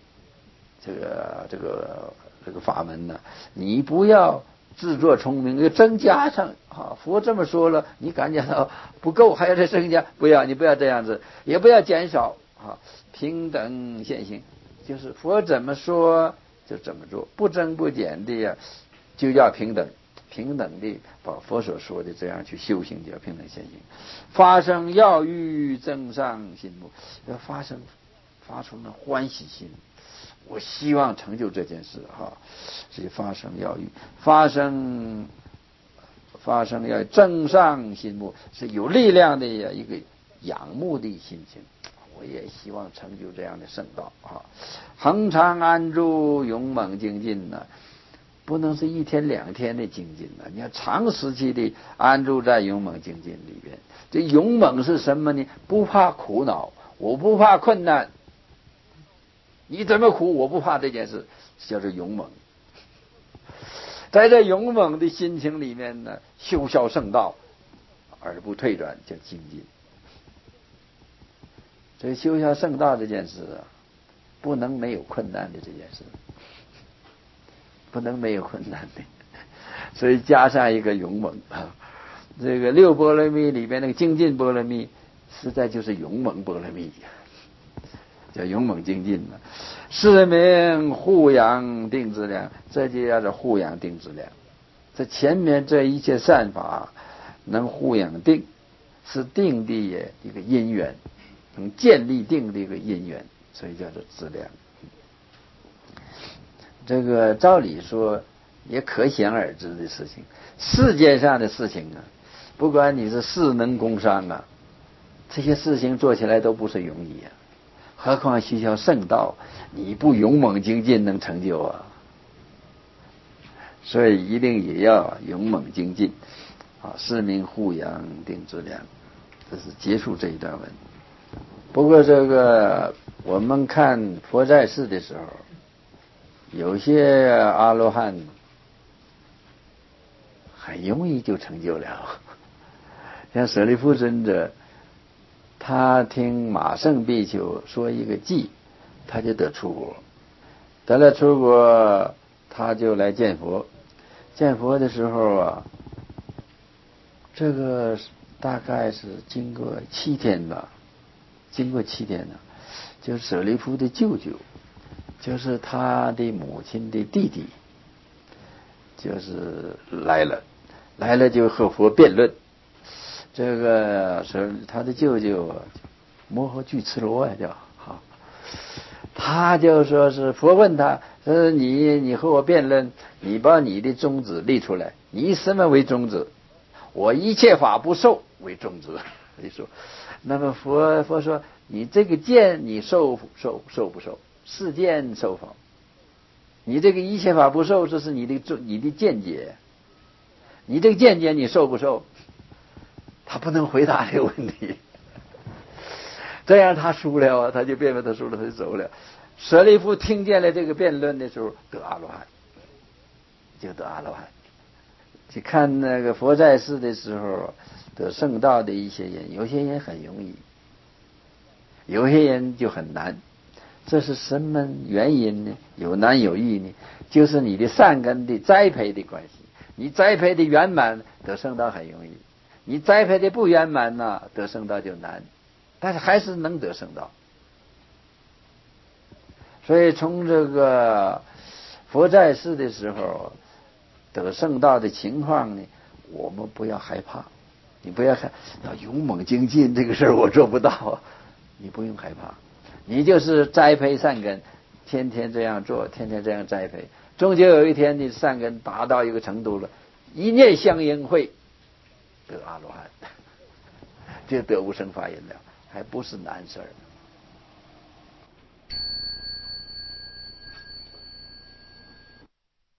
这个法门你不要自作聪明，要增加上佛这么说了，你感觉到不够，还要再增加，你不要这样子，也不要减少平等现行，就是佛怎么说就怎么做，不增不减的就叫平等的把佛所说的这样去修行，叫平等现行。发生要欲，增上心目，要发出那欢喜心，我希望成就这件事所以发生要欲，发生要增上心目，是有力量的一个仰慕的心情。 我也希望成就这样的圣道啊！恒常安住，勇猛精进呢，不能是一天两天的精进呢，你要长时期的安住在勇猛精进里边。这勇猛是什么呢？不怕苦恼，我不怕困难，你怎么苦我不怕，这件事叫做勇猛。在这勇猛的心情里面呢，修效圣道而不退转，叫精进。所以修效圣道这件事啊，不能没有困难的这件事，不能没有困难的，所以加上一个勇猛啊。这个六波罗蜜里边那个精进波罗蜜，实在就是勇猛波罗蜜，叫勇猛精进嘛。是名护养定质量，这就叫做护养定质量。这前面这一切善法能护养定，是定的一个因缘，能建立定的一个因缘，所以叫做质量。这个照理说也可想而知的事情，世界上的事情啊，不管你是士农工商啊，这些事情做起来都不是容易啊，何况修效圣道，你不勇猛精进能成就啊？所以一定也要勇猛精进啊！是名护养定质量，这是结束这一段文。不过这个我们看佛在世的时候，有些阿罗汉很容易就成就了，像舍利弗尊者，他听马胜比丘说一个偈，他就得出国，得了出国，他就来见佛。见佛的时候啊，这个大概是经过7天吧，经过7天呢，就是舍利弗的舅舅，就是他的母亲的弟弟，就是来了就和佛辩论。这个是他的舅舅摩诃俱絺罗叫好，他就说是佛问他，说你和我辩论，你把你的宗旨立出来，你以什么为宗旨？我一切法不受为宗旨。你说，那么佛说，你这个见你受不受？是见受否？你这个一切法不受，这是你的见解，你这个见解你受不受？他不能回答这个问题，这样他输了啊，他就辩论他输了，他就走了。舍利弗听见了这个辩论的时候，得阿罗汉，就得阿罗汉。去看那个佛在世的时候得圣道的一些人，有些人很容易，有些人就很难。这是什么原因呢？有难有易呢？就是你的善根的栽培的关系。你栽培的圆满，得圣道很容易；你栽培的不圆满呢，得圣道就难。但是还是能得圣道。所以从这个佛在世的时候得圣道的情况呢，我们不要害怕。你不要看要勇猛精进这个事儿我做不到，你不用害怕，你就是栽培善根，天天这样做，天天这样栽培，终究有一天你善根达到一个程度了，一念相应会得阿罗汉，就得无生法忍了，还不是难事儿。